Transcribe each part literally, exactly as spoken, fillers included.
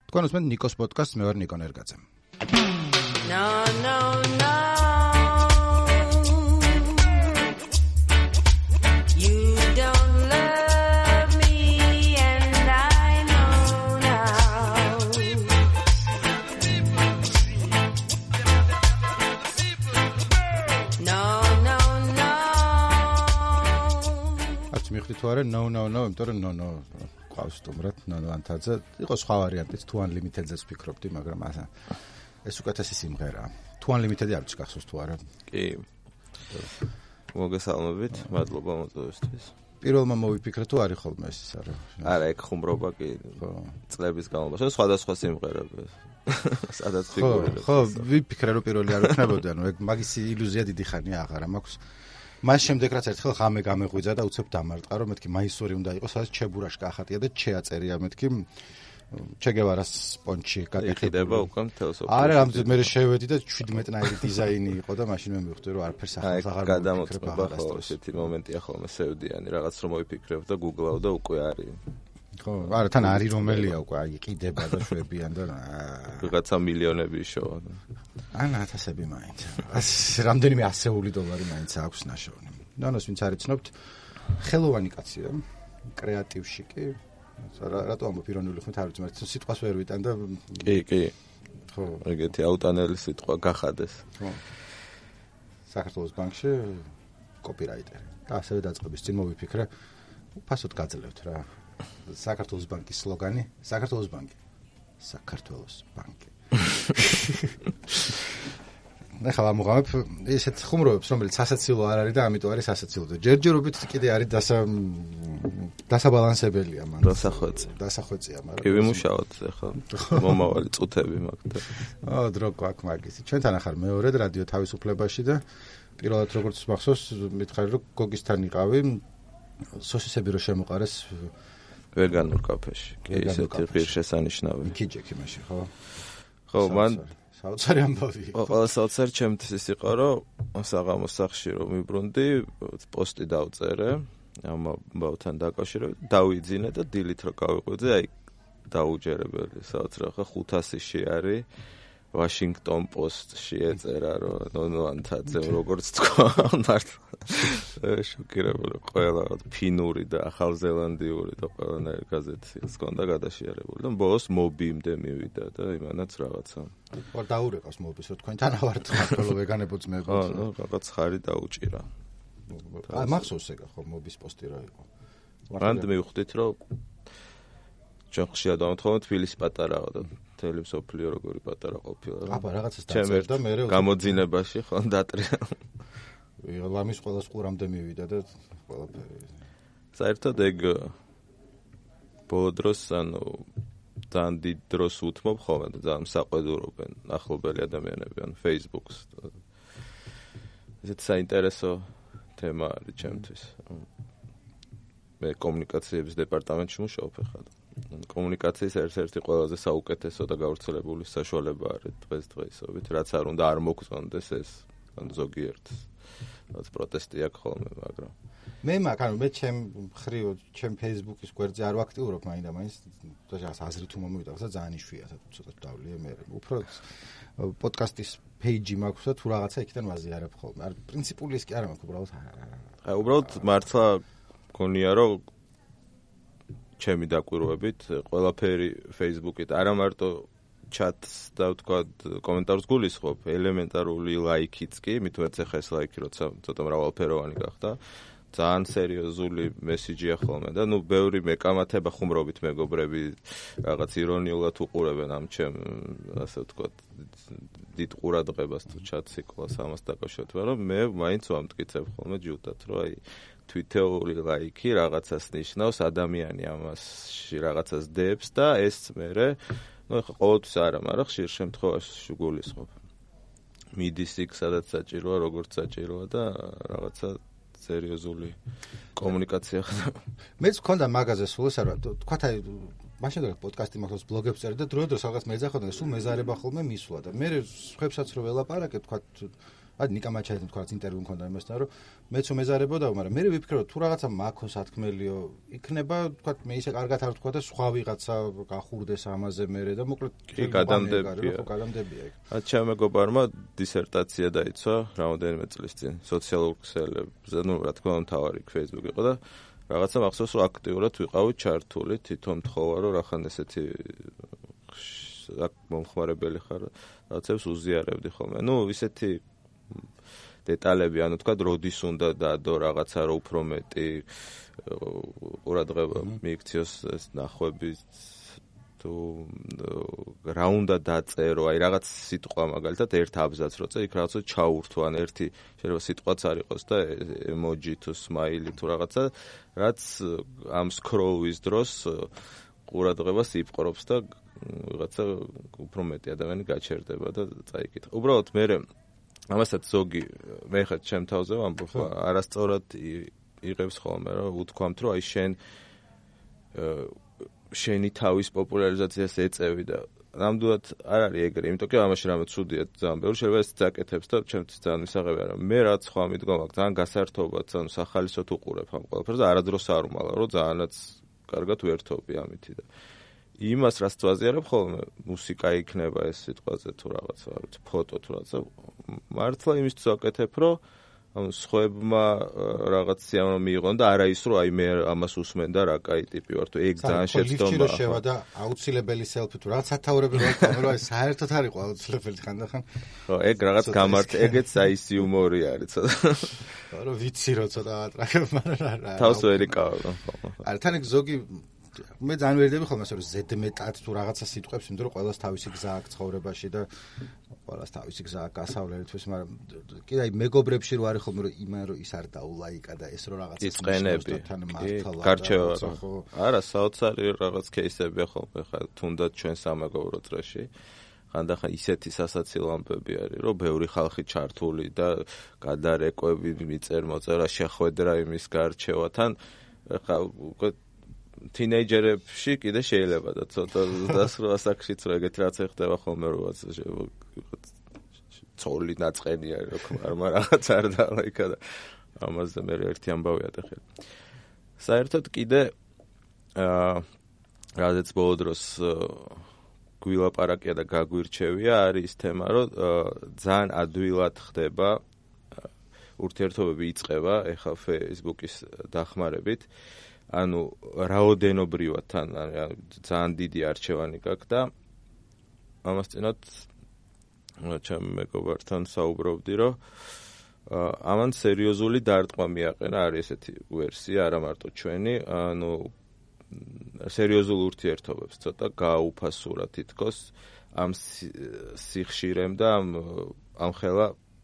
თქვენ უსმენთ ნიკოს პოდკასტს, მე ვარ ნიკო ნერგაძე. No, no, no. You don't love me and I know now. No, no, no. არც მიხდი თუ არა, no, no, no, იმიტომ რომ no, no. ყავს სტუმრად, ნანო ანთაძე. იყო სხვა ვარიანტიც, თუ unlimited-ზეც ვფიქრობდი, მაგრამ ასა ეს უკეთესი სიმღერაა. თუ unlimited-ი არ გახსოვს თუ არა? კი. მოგესალმებით, მადლობა მოწვევისთვის. პირველმა მოვიფიქრე თუ არის ხოლმე ეს ის არა. არა, ეგ ხუმრობა კი. ხო. წლების განმავლობაში სხვადასხვა სიმღერები. სადაც ფიგურები. ხო, ვიფიქრე რომ პირველი არ ვქნებოდი, ანუ ეგ მაგის ილუზია დიდი ხანია აღარა მაქვს. მას შემდეგ რაც ერთხელ ღამე გამეღვიძა და უცებ დამარტყა რომ მეთქი მაისური უნდა იყოს, სადაც ჩებურაშკა ახატია და ჩეაწერია მეთქი ჩე გევარას პონჩი გაკეთდება უკვე მთელ სოფელში. არა, ამზე მე შევედი და შვიდმეტნაირი დიზაინი იყო და მაშინ მე მივხვდი რომ არაფერს ახალს აღარ გადამოწმება ხო, ესეთი მომენტია ხოლმე სევდიანი, რაღაც რომ მოიფიქრებ და გუგლავ და უკვე არის. ხო, არა, თან არის რომელია უკვე, აი ყიდება და შვებიან და რაღაცა მილიონები შოვა. ან ათასები მაინც. რამდენიმე ასეული დოლარი მაინც აქვს ნაშოვნი. ნანოს ვინც არ იცნობთ, ხელოვანი კაცია, კრეატივში კი. რატო ამბობ ირონიული ხმით არ ვიცი, მაგრამ სიტყვას ვერ ვიტან და კი, კი. ხო, ეგეთი აუტანელი სიტყვა გახადეს. ხო. საქართველოს ბანკში კოპირაიტერი. და ასევე დაწყების წინ მოვიფიქრე, ფასოდ გაძლევთ რა. საქართველოს ბანკის სლოგანი, საქართველოს ბანკი. საქართველოს ბანკი. ახლა ამოღამებ ესეთ ხუმრობებს, რომელიც სასაცილო არ არის და ამიტომ არის სასაცილო. ჯერჯერობით კიდე არის დასა დასაბალანსებელია მან. დასახვეწი. დასახვეწია, მაგრამ კი ვიმუშაოთ ახლა მომავალი წუთები მაგდა. ო, დრო გვაქვს მაგისი. ჩვენთან ახარ მეორედ რადიო თავისუფლებაში და პირველად როგორც მახსოვს, მითხარი რომ გოგისთან იყავი, სოსისები რო შემოყარეს ვეგანურ კაფეში. კი, ესეთი ღირსშესანიშნავი. ქიჯექი მაშინ, ხო? ხო, მან საოცარი ამბავი. ყველა საოცარი ჩემთვის ის იყო, რომ საღამოს სახლში რომ მიბრუნდი, პოსტი დავწერე, ამ ამბავთან დაკავშირებით, დავიძინე და დილით რო გავიყვე, აი დაუჯერებელი საოცრად ხა ხუთასში არის. Washington Post-ში ეწერა, რომ ნონო ანთაძე როგორც თქვა, მართლა შოკირებული ყველა ფინური და ახალზელანდიური და ყველანაირი გაზეთი ჰქონდა გადაშიარებული და ბოლოს მობიმდე მივიდა და იმანაც რაღაცა. ვარ დაურეკავს მობის, რომ თქვენთან ავართ ხოლმე ვეგანებოც მეგობრებო. ხო, რაღაც ხარი დაუჭირა. აი მახსოვს ეგა ხო მობის პოსტი რა იყო. მანდ მივხვდით, რომ ჩვენ ხშირად დავამთხოვნთ თბილისი პატარაა და მთელი მსოფლიო როგორი პატარა ყოფილა. აბა რაღაცას დაწერდა მე გამოძინებაში ხო დატრია. ლამის ყველას ყურამდე მივიდა და ყველაფერი. საერთოდ ეგ ბოლო დროს ანუ ძალიან დიდ დროს უთმობ ხოლმე და ძალიან საყვედურობენ ახლობელი ადამიანები ან Facebook-ს. ესეც საინტერესო თემა არის ჩემთვის. მე კომუნიკაციების დეპარტამენტში მუშაობ ახლა. კომუნიკაციის ერთ-ერთი ყველაზე საუკეთესო და გავრცელებული საშუალება არის დღესდღეობით, რაც არ უნდა არ მოგწონდეს ეს ან ზოგიერთს. რაც პროტესტი აქვს ხოლმე, მაგრამ მე მაგ ანუ მე ჩემ ხრივ ჩემ Facebook-ის გვერდზე არ ვაქტიურობ მაინდა მაინც და აზრი თუ მომივიდა, ხა ძალიან იშვიათად ცოტა დავლიე მე. უფრო პოდკასტის page-ი მაქვს და თუ რაღაცა იქიდან ვაზიარებ ხოლმე. არ პრინციპული ის კი არა მაქვს, უბრალოდ აი უბრალოდ მართლა გონია რომ ჩემი დაკვირვებით ყველაფერი Facebook-ით არა მარტო ჩატს და თქვა კომენტარს გულისხმობ, ელემენტარული ლაიქიც კი, მით უმეტეს ახლა ეს ლაიქი როცა ცოტა მრავალფეროვანი გახდა, ძალიან სერიოზული მესიჯია ხოლმე და ნუ ბევრი მეკამათება ხუმრობით მეგობრები რაღაც ირონიულად უყურებენ ამ ჩემ ასე ვთქვათ დიდ ყურადღებას თუ ჩატსიკლას ამას დაკავშირებით, მაგრამ მე მაინც ვამტკიცებ ხოლმე ჯუტად, რომ აი თვითეული ლაიქი რაღაცას ნიშნავს, ადამიანი ამასში რაღაცას დებს და ეს მერე ну ეხა ყოველთვის არა, მაგრამ ხშირ შემთხვევაში გულისხმობ. მიდის იქ სადაც საჭიროა, როგორც საჭიროა და რაღაცა სერიოზული კომუნიკაცია ხდება. მეც მქონდა მაგაზე სულ ეს არა, თქვათ აი მაშინ რა პოდკასტი მაქვს ბლოგებს წერდა და დროდადრო რაღაც მეძახოდა და სულ მეზარება ხოლმე მისვლა და მე ხებსაც რო ველაპარაკე თქვათ აი ნიკა მაჩაიძემ თქვა ინტერვიუ მქონდა იმასთან რომ მეც უმეზარებოდაო, მაგრამ მე ვიფიქრე რომ თუ რაღაცა მაქო სათქმელიო იქნება, თქვა მე ისე კარგად არ ვთქვა და სხვა ვიღაცა გახურდეს ამაზე მერე და მოკლედ კი გადამდებია. ხო გადამდებია იქ. რაც ჩემ მეგობარმა დისერტაცია დაიცვა რამდენიმე წლის წინ სოციალურ ქსელებზე, ну რა თქმა უნდა თავარი Facebook იყო და რაღაცა მახსოვს რომ აქტიურად ვიყავით ჩართული, თვითონ მთხოვა რომ რახან ესეთი აქ მომხმარებელი ხარ, რაღაცებს უზიარებდი ხოლმე. ну ისეთი დეტალები, ანუ თქვა როდის უნდა დადო რაღაცა რო უფრო მეტი ყურადღება მიიქციოს ეს ნახვები თუ რა უნდა დაწერო, აი რაღაც სიტყვა მაგალითად ერთ აბზაცს როცა იქ რაღაცა ჩაურთო, ან ერთი შეიძლება სიტყვაც არ იყოს და ემოჯი თუ სმაილი თუ რაღაცა, რაც ამ სკროლის დროს ყურადღებას იპყრობს და ვიღაცა უფრო მეტი ადამიანი გაჩერდება და წაიკითხა. უბრალოდ მე ამასაც ზოგი მე ხა ჩემ თავზე ვამბობ, არასწორად იღებს ხოლმე რომ უთქვამთ რომ აი შენ შენი თავის პოპულარიზაციას ეწევი და ნამდვილად არ არის ეგრე, იმიტომ რომ ამაში რამე ცუდია ძალიან ბევრი შეიძლება ეს წაკეთებს და ჩემთვის ძალიან მისაღები არა. მე რაც ხვა მიდგომა ძალიან გასართობად, ანუ სახალისოდ უყურებ ამ ყველაფერს და არადროს არ უმალა რომ ძალიანაც კარგად ვერთობი ამითი და იმას რაც ვაზიარებ ხოლმე, მუსიკა იქნება ეს სიტყვაზე თუ რაღაცა, არ ვიცი, ფოტო თუ რაღაცა, მართლა იმისთვის ვაკეთებ, რომ ანუ სხვებმა რაღაც სიამოვნო მიიღონ და არა ის რომ აი მე ამას უსმენ და რა კაი ტიპი ვარ თუ ეგ ძალიან შეცდომა. ლიფტში შევა და აუცილებელი სელფი თუ რაღაც სათაურები რო ვქნა, რომ აი საერთოდ არ იყო აუცილებელი ხანდახან. ხო, ეგ რაღაც გამართ, ეგეც აი ის იუმორი არის ცოტა. რომ ვიცი რომ ცოტა ატრაკებ, მაგრამ რა. თავს ვერ იკავებ. არა, თან ეგ ზოგი მე ძალიან ვერდები ხოლმე ასე რომ ზედმეტად თუ რაღაცა სიტყვებს, იმიტომ რომ ყველას თავისი გზა აქვს ცხოვრებაში და ყველას თავისი გზა აქვს გასავლელთვის, მაგრამ კიდე აი მეგობრებში რო არის ხოლმე რომ იმან რომ ის არ დაულაიკა და ეს რო რაღაცა იწყენები გარჩევა ხო არა საოცარი რაღაც кейსებია ხოლმე ხა თუნდაც ჩვენ სამეგობრო წრეში ხანდახან ისეთი სასაცილო ამბები არის რომ ბევრი ხალხი ჩართული და გადარეკვები მიწერ მოწერა შეხვედრა იმის გარჩევათან ხა უკვე თინეიჯერებში კიდე შეიძლება და ცოტა დასროა საკშიც რა ეგეთ რაც ეხდება ხოლმე რომ ცოლი ნაწყენი არის რო ხმარმა რაღაც არ დაალაიქა და ამაზე მე ერთი ამბავი ატეხე. საერთოდ კიდე აა რადგან ბოლო დროს გვილაპარაკია და გაგვირჩევია არის თემა რომ ძალიან ადვილად ხდება ურთიერთობები იწყება ეხლა Facebook-ის დახმარებით. ანუ რაოდენობრივად თან ძალიან დიდი არჩევანი გაქვს და ამასწინათ ჩემ მეგობართან საუბრობდი რომ ამან სერიოზული დარტყმა მიაყენა არის ესეთი ვერსია არა მარტო ჩვენი ანუ სერიოზულ ურთიერთობებს ცოტა გააუფასურა თითქოს ამ სიხშირემ და ამ ამ ხელა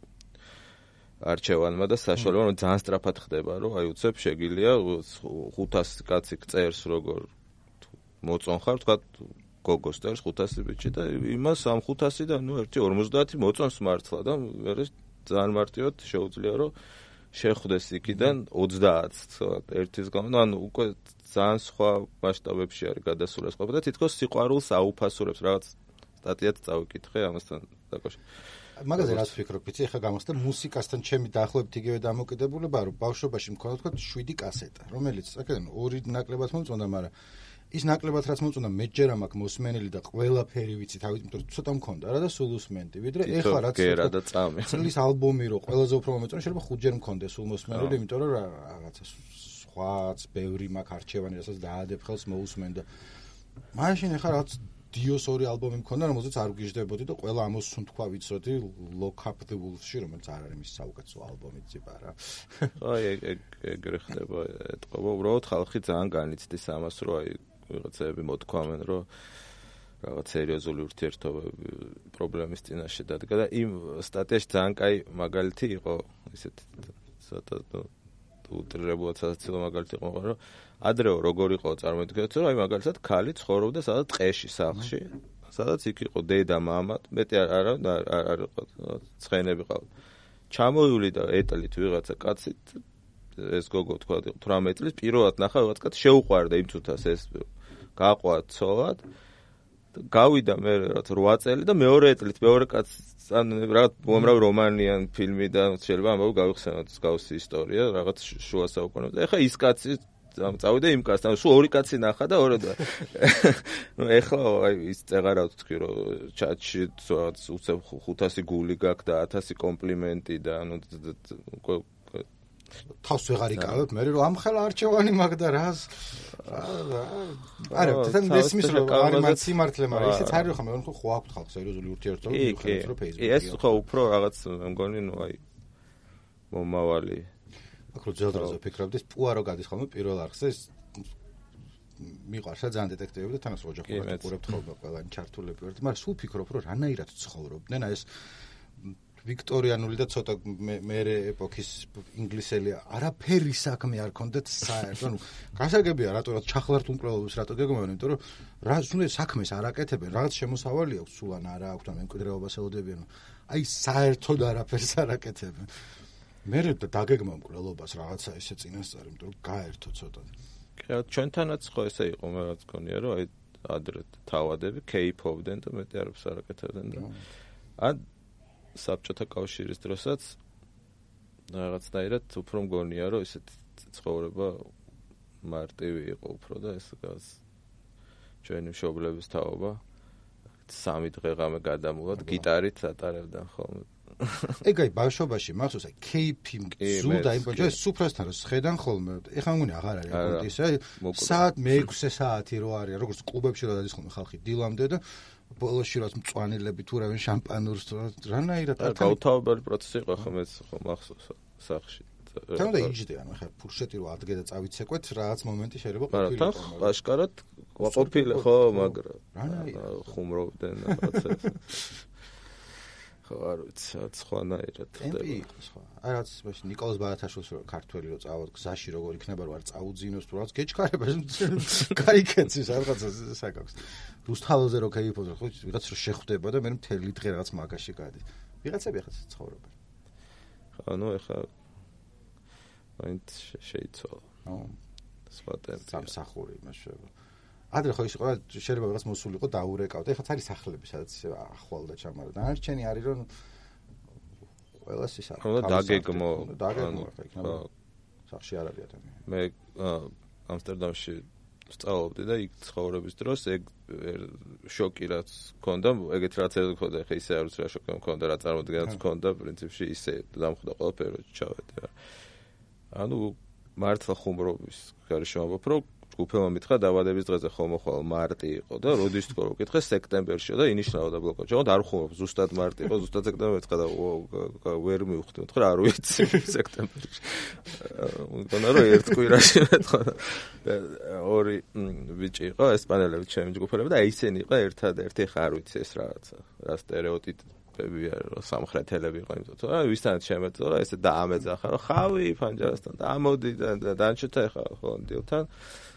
არჩევანმა და საშუალება რომ ძალიან სწრაფად ხდება რომ აი უცებ შეგილია ხუთასი კაცი წერს როგორ მოწონ ხარ თქვა გოგოს წერს ხუთასი ბიჭი და იმას ამ ხუთასიდან ნუ ერთი ორმოცდაათი მოწონს მართლა და მე ძალიან მარტივად შეუძლია რომ შეხვდეს იქიდან ოცდაათს ერთის გამო ანუ უკვე ძალიან სხვა მასშტაბებში არის გადასული ეს ყოფა და თითქოს სიყვარულს აუფასურებს რაღაც სტატიაც წავიკითხე ამასთან დაკავშირებით მაგაზე რას ვფიქრობ, ვიცი, ახლა გამოსდა მუსიკასთან ჩემი დაახლოებით იგივე დამოკიდებულება, რომ ბავშვობაში მქონდა თქვა შვიდი კასეტა, რომელიც აქედან ორი ნაკლებად მომწონდა, მაგრამ ის ნაკლებად რაც მომწონდა, მეჯერ ამ აქ მოსმენელი და ყველაფერი ვიცი, თავით, იმიტომ რომ ცოტა მქონდა რა და სულ უსმენდი, ვიდრე ეხლა რაც გერა და წამი. წლის ალბომი რო ყველაზე უფრო მომეწონა, შეიძლება ხუთჯერ მქონდეს სულ მოსმენელი, იმიტომ რომ რაღაცა სხვაც ბევრი მაგ არჩევანი, რასაც დაადებ ხელს მოусმენ და მაშინ ეხლა რაც დიოს ორი ალბომი მქონდა, რომელზეც არ ვგიჟდებოდი და ყველა ამოსუნ თქვა ვიცოდი Lock Up the Wolves-ში, რომელიც არ არის მის საუკეთესო ალბომი ძიბა რა. აი ეგ ეგრე ხდება ეთყობა, უბრალოდ ხალხი ძალიან განიცდის ამას, რომ აი ვიღაცები მოთქვამენ, რომ რაღაც სერიოზული ურთიერთობები პრობლემის წინაშე დადგა და იმ სტატიაში ძალიან კაი მაგალითი იყო, ისეთ ცოტა უტრირებულად სასაცილო მაგალითი იყო, რომ ადრეო როგორ იყო წარმოიდგინეთ, რომ აი მაგალითად ქალი ცხოვრობდა სადაც ტყეში სახლში, სადაც იქ იყო დედა, მამა, მეტი არა არ იყო ცხენები ყავდა. ჩამოივლი და ეტლით ვიღაცა კაცით ეს გოგო თქვა თვრამეტი წლის პირველად ნახა ვიღაც კაცი შეუყვარდა იმ თუთას ეს გაყვა ცოლად გავიდა მე რაღაც რვა წელი და მეორე წლით მეორე კაცს ან რაღაც უამრავი რომანიან ფილმი და შეიძლება ამბავი გავიხსენოთ გავსი ისტორია რაღაც შუა საუკუნეებში. ეხლა ის კაცი წავიდა იმ კაცთან, სულ ორი კაცი ნახა და ორი ნუ ეხლა აი ის წეღარა ვთქვი რომ ჩატში რაღაც უცებ ხუთასი გული გაქვს და ათასი კომპლიმენტი და ანუ თავს ვეღარ იკავებ მე რომ ამხელა არჩევანი მაქვს და რას არა თან მესმის რომ არის მან სიმართლე მაგრამ ისიც არის ხომ მე ხო აქვთ ხალხს სერიოზული ურთიერთობა მიუხედავად რომ Facebook-ი ეს ხო უფრო რაღაც მე მგონი ნუ აი მომავალი აქ რო ძელდროზე ვფიქრობდი პუარო გადის ხოლმე პირველ არხზე მიყვარს რა ძალიან დეტექტივები და თანაც ოჯახურად უყურებთ ხოლმე ყველანი ჩართულები ვართ მაგრამ სულ ფიქრობ რომ რანაირად ცხოვრობდნენ აი ეს ვიქტორიანული და ცოტა მერე ეპოქის ინგლისელი არაფერი საქმე არ ქონდათ საერთოდ ანუ გასაგებია რატო ჩახლართ უმკვლელობის რატო გეგმავენ იმიტომ რომ რა ზუსტად საქმეს არ აკეთებენ რაღაც შემოსავალი აქვს სულ ან არა აქვს ან მემკვიდრეობას ელოდებიან აი საერთოდ არაფერს არ აკეთებენ მე დაგეგმა მკვლელობას რაღაცა ესე წინასწარ იმიტომ რომ გაერთო ცოტა კი ჩვენთანაც ხო ესე იყო მე რაც გქონია რომ აი ადრე თავადები კეიპობდნენ და მეტი არაფერს არ აკეთებდნენ და ან საბჭოთა კავშირის დროსაც რაღაცნაირად უფრო მგონია რომ ესეთ ცხოვრება მარტივი იყო უფრო და ეს გას ჩვენი მშობლების თაობა სამი დღე ღამე გადამულად გიტარით ატარებდნენ ხოლმე ეგაი ბავშვობაში მახსოვს აი კეიფი ზუდა იმ პოჯე სუფრასთან რომ შედან ხოლმე ეხლა მგონი აღარ არის აკონტის აი საათ მეექვსე საათი რო არის როგორც კლუბებში რო დადის ხოლმე ხალხი დილამდე და ბოლოში რაც მწვანილები თუ რავენ შამპანურს რანაირად არ გაუთავებელი პროცესი იყო ხომ ეს ხო მახსოვს სახში თან და იჯდე ანუ ხა ფურშეტი რო ადგე და წავიცეკვეთ რაღაც მომენტი შეიძლება ყოფილიყო მაგრამ თან აშკარად ყოფილი ხო მაგრამ ხუმრობდნენ რაღაცას ხო არ ვიცი სხვანაირად ტემპი იყო სხვა აი რაც მაშინ ნიკოლოზ ბარათაშვილს რო ქართველი რო წავალ გზაში როგორ იქნება რომ არ წაუძინოს თუ რაღაც გეჩქარება გაიქეცის რაღაცა საკავს რუსთაველზე რო ქეიფოზე ხო ვიღაც რო შეხვდება და მე მთელი დღე რაღაც მაგაში გადის ვიღაცები ახლა ცხოვრობენ ხო ნუ ახლა მაინც შეიცვალა ნუ სხვა ტემპი სამსახური მაშინ ადრე ხო ის იყო შეიძლება რაღაც მოსულიყო დაურეკავდა ეხლა არის სახლები სადაც ახვალ და ჩამარა დანარჩენი არის რომ ყველას ის არის ხო დაგეგმო დაგეგმო ხა იქნება სახში არ არის ადამიანი მე ამსტერდამში სწავლობდი და იქ ცხოვრების დროს ეგ შოკი რაც მქონდა ეგეთ რაც არ მქონდა ხა ისე არ ვიცი რა შოკი მქონდა რა წარმოდგენაც მქონდა პრინციპში ისე დამხვდა ყველაფერი რომ ჩავედი რა ანუ მართლა ხუმრობის გარეშე ვამბობ რომ ჯგუფელმა მითხრა დაბადების დღეზე ხომ მოხვალ მარტი იყო და როდის თქო რომ კითხე სექტემბერშია და ინიშნავა და ბლოკო ჩავდა არ ხუმრობ ზუსტად მარტი იყო ზუსტად სექტემბერში ეთქა და ვერ მივხვდი მითხრა არ ვიცი სექტემბერში მგონა რომ ერთ კვირაში მეთქა ორი ბიჭი იყო ესპანელები ჩემი ჯგუფელები და ისინი იყო ერთადერთი ხა არ ვიცი ეს რაღაცა რა სტერეოტიპები არის რომ სამხრეთელები იყო იმიტომ რომ აი ვისთანაც შემეწო რა ესე დაამეძახა რომ ხავი ფანჯარასთან და ამოდი და დანჩეთა ხა ხო დილთან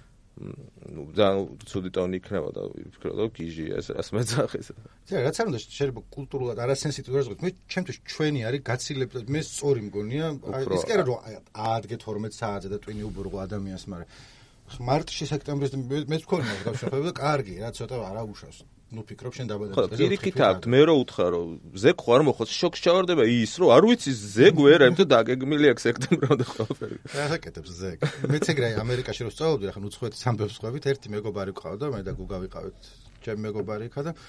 ну да ცუდი ტონი იქნება და ვფიქრობ რომ გიჟია ეს რას მეძახის ძა რაც არ უნდა შეიძლება კულტურულად არასენსიტივი რაზღოთ მე ჩემთვის ჩვენი არის გაცილებით მე სწორი მგონია ის კი არა რომ აადგე თორმეტ საათზე და ტვინი უბურღო ადამიანს მაგრამ მარტში სექტემბრის მე მქონია გავშეხები და კარგი რა ცოტა არაუშავს ну ფიქრობ შენ დაბადების დღეზე პირიქით აქ მე რო უთხრა რომ ზეგ ხო არ მოხოს შოკს ჩავარდება ის რომ არ ვიცი ზეგ ვერა იმიტომ დაგეგმილი აქვს სექტემბრამდე ყველაფერი რა აკეთებს ზეგ მეც ეგრე ამერიკაში რო სწავლობდი ახლა უცხოეთის ამბებს ხვევით ერთი მეგობარი ყავდა მე და გუგა ვიყავით ჩემი მეგობარი იქა და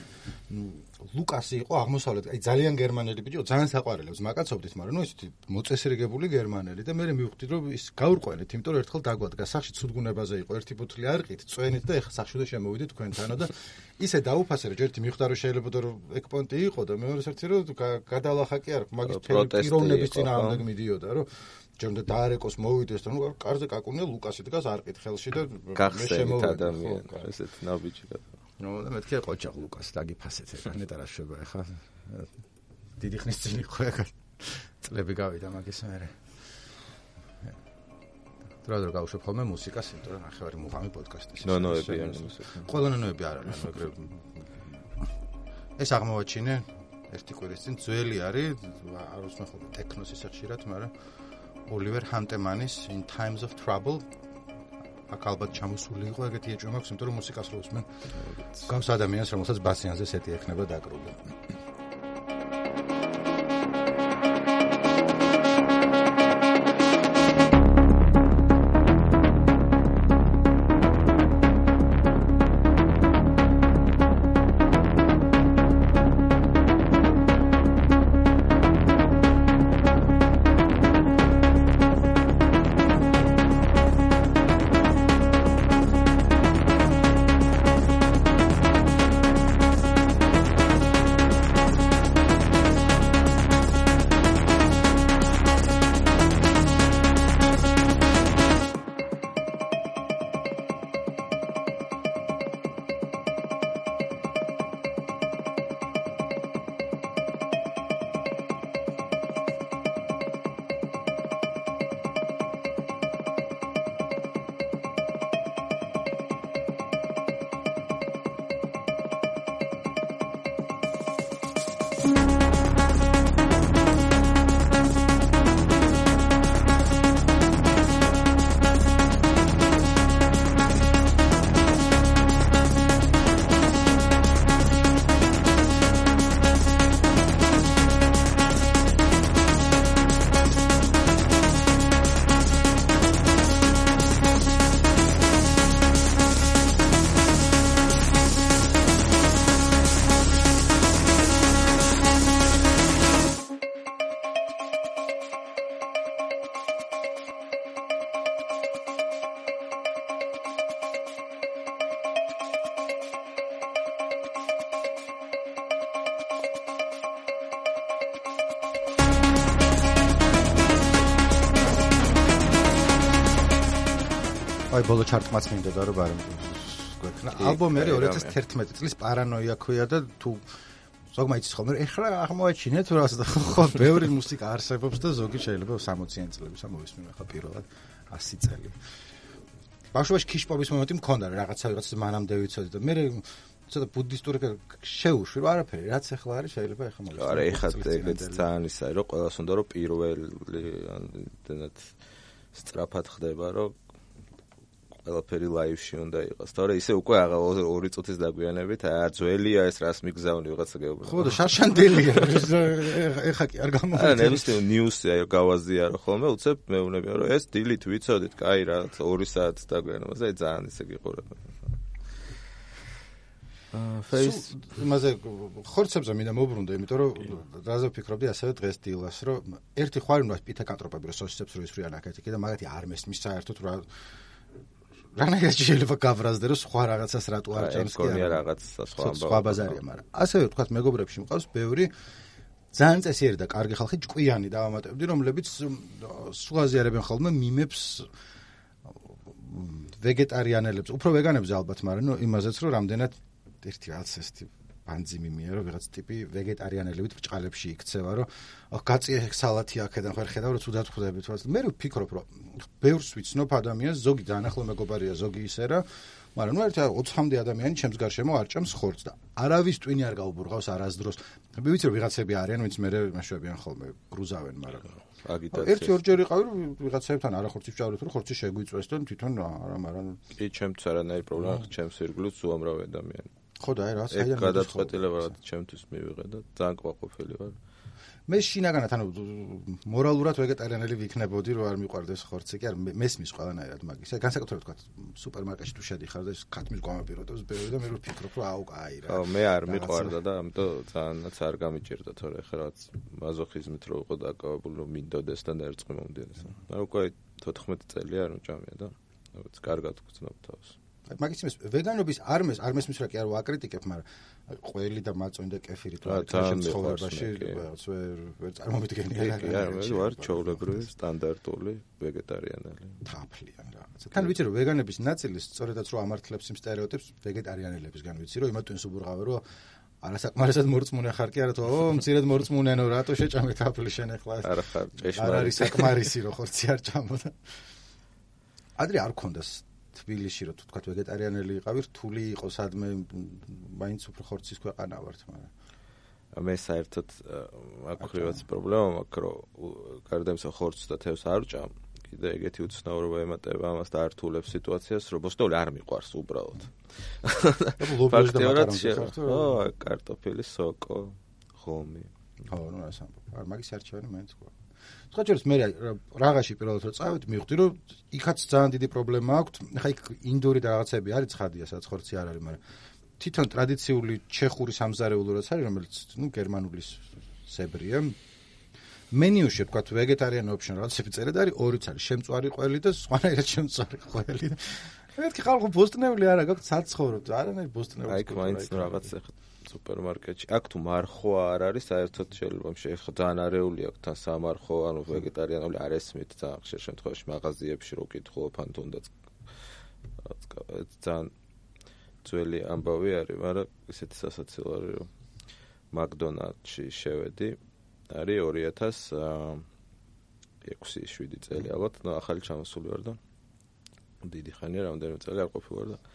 ლუკასი იყო აღმოსავლეთ აი ძალიან გერმანელი ბიჭი ძალიან საყვარელებს მაკაცობდით მაგრამ ნუ ისეთი მოწესრიგებული გერმანელი და მე მივხვდით რომ ის გაურყვენით იმიტომ რომ ერთხელ დაგვადგა სახში ცუდგუნებაზე იყო ერთი ბოთლი არყით წვენით და ეხა სახში და შემოვიდით თქვენთანო და ისე დაუფასე რომ ერთი მივხვდა რომ შეიძლება რომ ეკპონტი იყო და მეორე ერთი რომ გადალახაკი არ მაგის პიროვნების წინააღმდეგ მიდიოდა რომ ჯერ უნდა დაარეკოს მოვიდეს და ნუ კარზე კაკუნია ლუკასი დგას არყით ხელში და მე შემოვიდა ესეთ ნაბიჯი და ნუ და მეთქე ყოჭაღ ლუკას დაგიფასეთ ეხა ნეტარა შვება ეხა დიდი ხნის წინ იყო ეხა წლები გავიდა მაგის მერე დროდადრო გავუშვებ ხოლმე მუსიკას იმიტომ რომ ნახევარი მუღამი პოდკასტის ნონოები არის მუსიკა ყველა ნონოები არ არის ეგრე ეს აღმოვაჩინე ერთი კვირის წინ ძველი არის არ უსმენ ხოლმე ტექნოს ისე ხშირად მაგრამ ოლივერ ჰანტემანის In Times of Trouble აქ ალბათ ჩამოსული იყო ეგეთი ეჭვი მაქვს, იმიტომ რომ მუსიკას რო უსმენ გავს ადამიანს, რომელსაც ბასიანზე სეტი ექნება დაკრული. აი ბოლო ჩარტმაც მინდა და რომ ბარემ გვექნა ალბომი არის ორი ათას თერთმეტი წლის პარანოია ქვია და თუ ზოგმა იცის ხოლმე ეხლა აღმოაჩინეთ რას და ხო ბევრი მუსიკა არსებობს და ზოგი შეიძლება სამოციანი წლებისა მოვისმინო ხა პირველად ასი წელი ბავშვობაში ქიშპობის მომენტი მქონდა რაღაცა რაღაცა მანამდე ვიცოდი და მე ცოტა ბუდისტური შეუშვი რომ არაფერი რაც ეხლა არის შეიძლება ეხლა მოვისმინო არა ეხლა ეგეც ძალიან ისაა რომ ყველას უნდა რომ პირველი ამდენად სწრაფად ხდება რომ ყველაფერი ლაივში უნდა იყოს. თორე ისე უკვე ორი წუთის დაგვიანებით აა ძველია ეს რას მიგზავნი ვიღაცა გეუბნება. ხო და შარშანდელია. ეხა კი არ გამოვიდა. არა, ნებისმიერ ნიუსი აი გავაზიარო ხოლმე, უცებ მეუბნები რომ ეს დილით ვიცოდით, კაი რა, ორი საათის დაგვიანებაზე, აი ძალიან ისე გიყურება. აა ფეის იმაზე ხორცებზე მინდა მოbrunდა, იმიტომ რომ რაზე ვფიქრობდი ასევე დღეს დილას, რომ ერთი ხوارი უნდა პითაკანტროპები რომ სოსისებს რო ისვრიან აქეთ-იქ და მაგათი არ მესმის საერთოდ რა რანაირად შეიძლება გავრაზდე რომ სხვა რაღაცას რატო არ ჭამს კი არა რაღაც სხვა სხვა ბაზარია მაგრამ ასევე ვთქვათ მეგობრებში მყავს ბევრი ძალიან წესიერი და კარგი ხალხი ჭკვიანი დავამატებდი რომლებიც სულ აზიარებენ ხოლმე მიმებს ვეგეტარიანელებს უფრო ვეგანებზე ალბათ მაგრამ ნუ იმაზეც რომ რამდენად ერთი რაღაც ესეთი ბანძიმი მია რომ ვიღაც ტიპი ვეგეტარიანელებით ბჭყალებში იქცევა რომ გაწიე სალათი აქედან ხარ ხედავ რომ თუდად ხვდებით ვას მე ვფიქრობ რომ ბევრს ვიცნობ ადამიანს ზოგი დაანახლო მეგობარია ზოგი ისე რა მაგრამ ნუ ერთი ოცამდე ადამიანი ჩემს გარშემო არ ჭამს ხორცს და არავის ტვინი არ გაუბურღავს არასდროს მე ვიცი რომ ვიღაცები არიან ვინც მე მეშვებიან ხოლმე გრუზავენ მაგრამ აგიტაცია ერთი ორჯერ იყავი რომ ვიღაცებთან არა ხორცი ვჭავდით რომ ხორცი შეგვიწვეს და თვითონ არა მაგრამ კი ჩემც არანაირი პრობლემა ჩემს ირგვლივ უამრავი ადამიანი ხო და აი რა საერთოდ გადაწყვეტილებად ჩემთვის მივიღე და ძალიან ყვაყოფილი ვარ მე შინაგანად ანუ მორალურად ვეგეტარიანელი ვიქნებოდი რომ არ მიყვარდეს ხორცი კი არ მესმის ყველანაირად მაგის განსაკუთრებით თქვა სუპერმარკეტში თუ შედიხარ და ეს ქათმის გვამაპიროდებს ბევრი და მე ვფიქრობ რომ აუ კაი რა ხო მე არ მიყვარდა და ამიტომ ძალიანაც არ გამიჭირდა თორე ხე რაც მაზოხიზმით რო იყო დაკავებული რომ მინდოდეს და ნერწყვი მომდიოდეს მაგრამ უკვე თოთხმეტი წელია არ მჭამია და რაღაც კარგად გწნობ თავს მაგის იმის ვეგანობის არ მეს არ მესმის რა კი არ ვაკრიტიკებ მაგრამ ყველი და მაწონი და კეფირი თუ ამ ცხოვრებაში რაღაც ვერ ვერ წარმომიდგენია რა კი არა მე ვარ ჩაოლებრივი სტანდარტული ვეგეტარიანელი თაფლიან რაღაცა თან ვიცი რომ ვეგანების ნაწილი სწორედაც რო ამართლებს იმ სტერეოტიპს ვეგეტარიანელებისგან ვიცი რომ იმათვინს უბურღავე რომ არასაკმარისად მორწმუნე ხარ კი არა თუ ო მცირედ მორწმუნენო რატო შეჭამე თაფლი შენ ახლა არა ხარ ჭეშმარიტი არ არის საკმარისი რომ ხორცი არ ჭამო და ადრე არ ქონდას თბილისში რომ თუ თქვა ვეგეტარიანელი იყავი რთული იყო სადმე მაინც უფრო ხორცის ქვეყანა ვართ მაგრამ მე საერთოდ აქ ხრივაც პრობლემა მაქვს რომ გარდა იმისა ხორცს და თევზს არ ვჭამ კიდე ეგეთი უცნაურობა ემატება ამას და ართულებს სიტუაციას, რომ ბოსტოვი არ მიყვარს უბრალოდ. ფაქტიურად ო, კარტოფილის სოკო, ხომი. ხო, ნუ ასე ამბობ. არ მაგის არჩევანი მაინც ყვა. სხვაჯერს მე რაღაცში პირველად რომ წავით, მივხვდი რომ იქაც ძალიან დიდი პრობლემა აქვს. ხა იქ ინდური და რაღაცები არის ცხადია, სადაც ხორცი არ არის, მაგრამ თვითონ ტრადიციული ჩეხური სამზარეულო რაც არის, რომელიც ნუ გერმანულის სებრია. მენიუში ვთქვათ ვეგეტარიან ოპშენ რაღაცები წერეთ არის ორიც არის შემწვარი ყველი და სხვანაირად შემწვარი ყველი. მეთქი ხალხო ბოსტნეული არა გაქვთ საცხოვრობთ არანაირ ბოსტნეულს. აი მაინც რაღაც ახლა სუპერმარკეტში აქ თუ მარხვა არ არის საერთოდ შეიძლება შეიძლება ძალიან არეული აქვს თან სამარხო ანუ ვეგეტარიანული არ ესმით ძალიან ხშირ შემთხვევაში მაღაზიებში რო კითხულობ ან თუნდაც ძალიან ძველი ამბავი არის მაგრამ ისეთი სასაცილო არის რომ მაკდონალდში შევედი არის ორი ათას ექვსი შვიდი წელი ალბათ ნუ ახალი ჩამოსული ვარ და დიდი ხანია რამდენიმე წელი არ ყოფილი ვარ და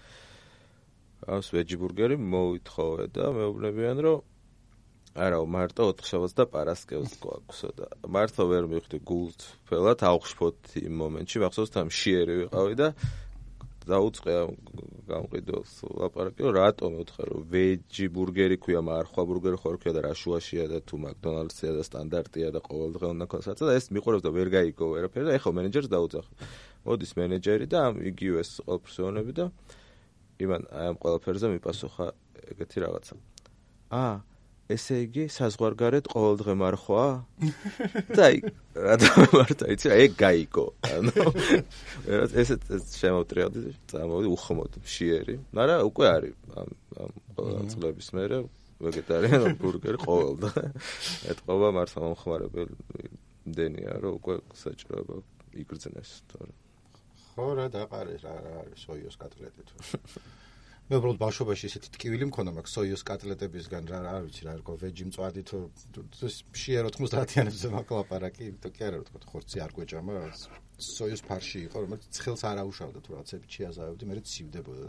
ას ვეჯი ბურგერი მოვითხოვე და მეუბნებიან რომ არა მარტო ოთხშაბათს და პარასკევს გვაქვსო და მართლა ვერ მივხვდი გულს ფელად ავხშფოთ იმ მომენტში მახსოვს თან მშიერი ვიყავი და დაუწყე გამყიდოს ლაპარაკი რომ რატო მეუთხარ რომ ვეჯი ბურგერი ქვია მარხვა ბურგერი ხო არ ქვია და რა შუაშია და თუ მაკდონალდსია და სტანდარტია და ყოველდღე უნდა ქონსაცა და ეს მიყურებს და ვერ გაიგო ვერაფერი და ეხლა მენეჯერს დაუძახე მოდის მენეჯერი და იქ-იუ ეს ოპსიონები და ივან აი ამ ყველაფერზე მიპასუხა ეგეთი რაღაცა. აა, ესე იგი საზღვარგარეთ ყოველდღე მარხვა? და აი, რატომ მართა, იცი რა, ეგ გაიგო. ანუ რაღაც ესეც შემოვტრიალდი, წამოვიდი უხმოდ მშიერი, მაგრამ უკვე არის ამ ამ ყველა წლების მერე ვეგეტარიან ბურგერი ყოველდღე. ეთყობა მართლა მომხმარებელი მდენია, რომ უკვე საჭიროება იგრძნეს, თორე ხო რა დაყარეს რა არის სოიოს კატლეტი თუ მე უბრალოდ ბავშვობაში ისეთი ტკივილი მქონდა მაგ სოიოს კატლეტებისგან რა არ ვიცი რა იყო ვეჯი მწვადი თუ ეს მშიერ ოთხმოცდაათიანებზე მაკლაპარაკი იმიტომ კი არა თქო ხორცი არ გვეჭამა სოიოს ფარში იყო რომელიც ცხელს არ აუშავდა თუ რაღაცები ჩიაზავებდი მე ცივდებოდა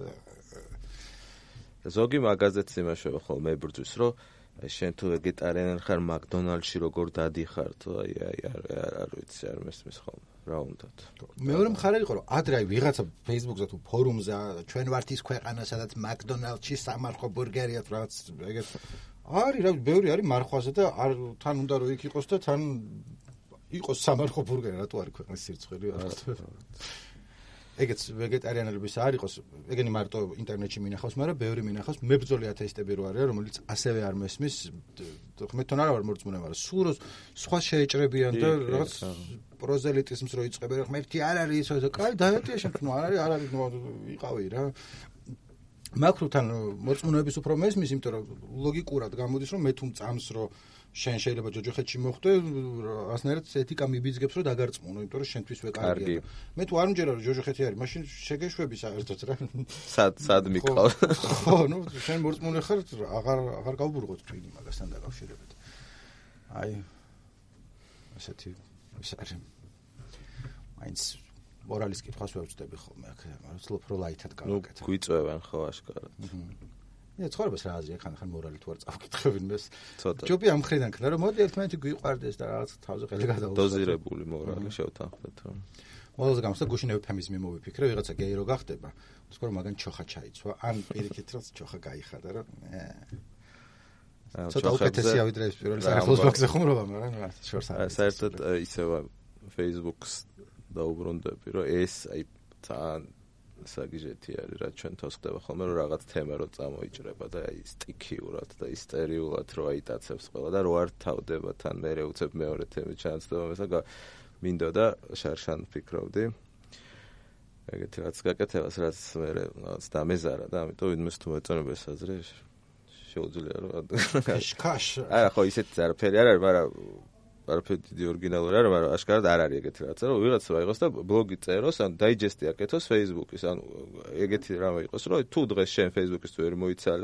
და ზოგი მაგაზეც იმაშოვა ხოლმე ბრძვის რომ აი შენ თუ ვეგეტარიანი ხარ მაკდონალდში როგორ დადიხარ თუ აი აი არ არ ვიცი არ მესმის ხოლმე რა უნდათ მეორე მხარე იყო რომ ადრე აი ვიღაცა Facebook-ზე თუ ფორუმზე ჩვენ ვართ ის ქვეყანა სადაც მაკდონალდში სამარხო ბურგერია თუ რაღაც ეგეთ არის რა ბევრი არის მარხვაზე და არ თან უნდა რომ იქ იყოს და თან იყოს სამარხო ბურგერი რატო არის ქვეყნის სირცხვილი ეგეც ვეგეტარიანელების არ იყოს ეგენი მარტო ინტერნეტში მინახავს მაგრამ ბევრი მინახავს მებრძოლი ათეისტები რო არიან რომელიც ასევე არ მესმის მე თვითონ არ ვარ მორწმუნე მაგრამ სულ სხვა შეეჭრებიან და რაღაც პროზელიტიზმს რო იწყებენ ღმერთი არ არის ისო და კაი დაეტია შენ ნუ არ არის არ არის ნუ იყავი რა მაკრუთან მორწმუნეების უფრო მესმის იმიტომ რომ ლოგიკურად გამოდის რომ მე თუ მწამს რომ შენ შეიძლება ჯოჯოხეთში მოხვდე ასნაირად ეთიკა მიბიძგებს რომ დაგარწმუნო იმიტომ რომ შენთვის ვეკარგია მე თუ არ მჯერა რომ ჯოჯოხეთი არის მაშინ შეგეშვები საერთოდ რა სად სად მიყავს ხო ნუ შენ მორწმუნე ხარ აღარ აღარ გავბურღოთ თქვენი მაგასთან დაკავშირებით აი ესეთი ის არის მაინც მორალის კითხვას ვერ ვწდები ხოლმე აქ მაგრამ უფრო ლაითად გავაკეთე ნუ გვიწევენ ხო აშკარად მე ცხოვრებას რა აზია ხან ხან მორალი თუ არ წავკითხებინ მეს ჯობი ამ ხრიდან ქნა რომ მოდი ერთმანეთი გვიყვარდეს და რაღაც თავზე ყელი გადაუხსნა დოზირებული მორალი შევთანხმდეთ რომ მოდელზე გამოსდა გუშინ ეუფემიზმი მოვიფიქრე ვიღაცა გეი რო გახდება თქო რომ მაგან ჩოხა ჩაიცვა ან პირიქით რომ ჩოხა გაიხადა რომ ცოტა უკეთესია ვიდრე ეს პირველი სახელოს ბაქზე ხუმრობა მაგრამ რა შორს არის საერთოდ ისევ Facebook-ს დაუბრუნდები რომ ეს აი თან საგიჟეთი არის რა ჩვენ თავს ხდება ხოლმე რომ რაღაც თემა რო წამოიჭრება და აი სტიქიურად და ისტერიულად რო აიტაცებს ყველა და რო არ თავდება თან მე უცებ მეორე თემით ჩანაცდება მესა მინდოდა შარშან ფიქრობდი ეგეთი რაც გაკეთებას რაც მე რაღაც დამეზარა და ამიტომ ვინმეს თუ მოეწონება ეს აზრი შეუძლია რომ კაშკაშ არა ხო ისეთი არაფერი არ არის მაგრამ არაფერი დიდი ორიგინალური არა, მაგრამ აშკარად არ არის ეგეთი რაღაცა, რომ ვიღაცა აიღოს და ბლოგი წეროს, ან დაიჯესტი აკეთოს Facebook-ის, ან ეგეთი რამე იყოს, რომ თუ დღეს შენ Facebook-ის თუ ვერ მოიცალე,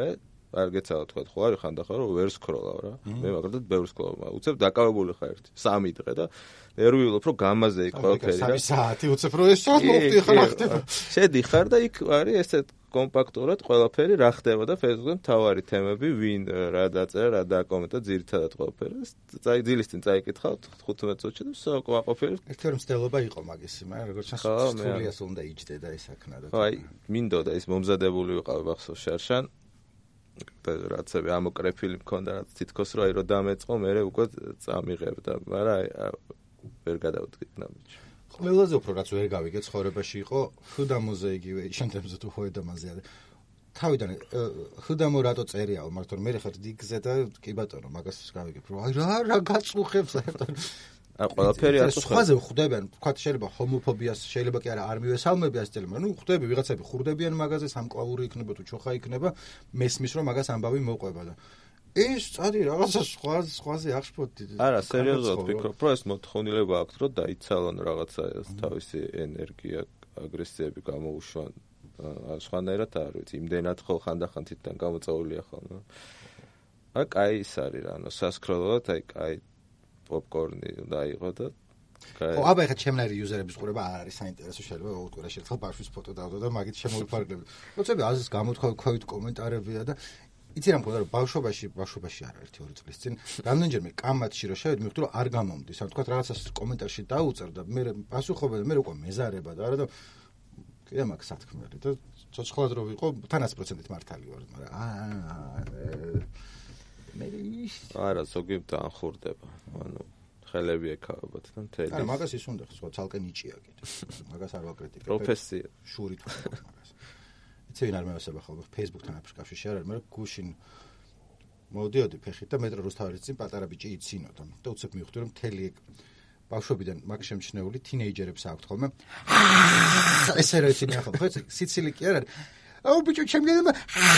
არ გეცალა თქვა ხო არის ხანდახან რომ ვერ სკროლავ რა მე მაგალითად ბევრს სკროლავ უცებ დაკავებული ხარ ერთი სამი დღე და ნერვიულობ რომ გამაზე იქ ყველაფერი რა სამი საათი უცებ რომ ეს სულ მოხდი ხარ ახდება შედიხარ და იქ არის ესეთ კომპაქტურად ყველაფერი რა ხდება და Facebook-ზე მთავარი თემები ვინ რა დაწერა რა დააკომენტა ძირითადად ყველაფერი წაი დილის წინ წაიკითხავთ ხუთმეტ წუთში და სულ ყველაფერი ერთი რომ მცდელობა იყო მაგისი მაგრამ როგორც ჩანს სრულიას უნდა იჯდე და ეს აქნა და აი მინდოდა ის მომზადებული ვიყავი ბახსოვ შარშან და რაცები ამოკრეფილი მქონდა რაც თითქოს რო აი რო დამეწყო მე უკვე წამიღებდა მაგრამ ვერ გადავდგით ნაბიჯი ყველაზე უფრო რაც ვერ გავიგე ცხოვრებაში იყო ხუდამოზე იგივე შენთებზე თუ ხოედამაზე არა თავიდან ხუდამო რატო წერიაო მაგრამ მე ხარ დიგზე და კი ბატონო მაგას გავიგებ რომ აი რა რა გაწუხებს საერთოდ აი ყველაფერი აწუხებს სხვაზე ხვდებიან თქვა შეიძლება ჰომოფობიას შეიძლება კი არა არ მივესალმები ასე წელი მაგრამ ნუ ხვდები ვიღაცები ხურდებიან მაგაზე სამკლავური იქნება თუ ჩოხა იქნება მესმის რომ მაგას ამბავი მოყვება და ის წადი რაღაცა სხვა სხვაზე აღშფოთდი არა სერიოზულად ვფიქრობ რომ ეს მოთხოვნილება აქვს რომ დაიცალონ რაღაცა თავისი ენერგია აგრესიები გამოუშვან სხვანაირად არ ვიცი იმდენად ხო ხანდახან თვითონ გამოწეულია ხოლმე აი კაი ის არის რა ანუ სასკროლოდ აი კაი პოპკორნი უნდა იყო და ხო აბა ეხა ჩემნაირი იუზერების ყურება არ არის საინტერესო შეიძლება უყურაში ერთხელ ბავშვის ფოტო დავდო და მაგით შემოვიფარგლები როცა აზის გამოთქვა ქვევით კომენტარებია და იცი რა მქონდა რომ ბავშვობაში ბავშვობაში არ ერთი ორი წლის წინ რამდენჯერმე კამათში რომ შევედი მივხვდი რომ არ გამომდის ან თქვა რაღაცას კომენტარში დაუწერ და მე პასუხობენ მე უკვე მეზარება და არა და კიდე მაგ სათქმელი და ცოცხლად რო ვიყო თანაც პროცენტით მართალი ვარ მაგრამ აა მე ის არა ზოგი დაახურდება ანუ ხელები ეკავებათ და მთელი არა მაგას ის უნდა ხო ცალკე ნიჭია კიდე მაგას არ ვაკრიტიკებ პროფესია შურით მაგას იცი ვინ არ მევასება ხოლმე Facebook-თან აფშ კავშირში არ არის მაგრამ გუშინ მოვდიოდი ფეხით და მეტრო რუსთავის წინ პატარა ბიჭი იცინოდა და უცებ მივხვდი რომ მთელი ბავშვობიდან მაგ შემჩნეული თინეიჯერებს აქვთ ხოლმე ესე რა იცინი ახლა ხო სიცილი კი არ არის აუ ბიჭო ჩემი და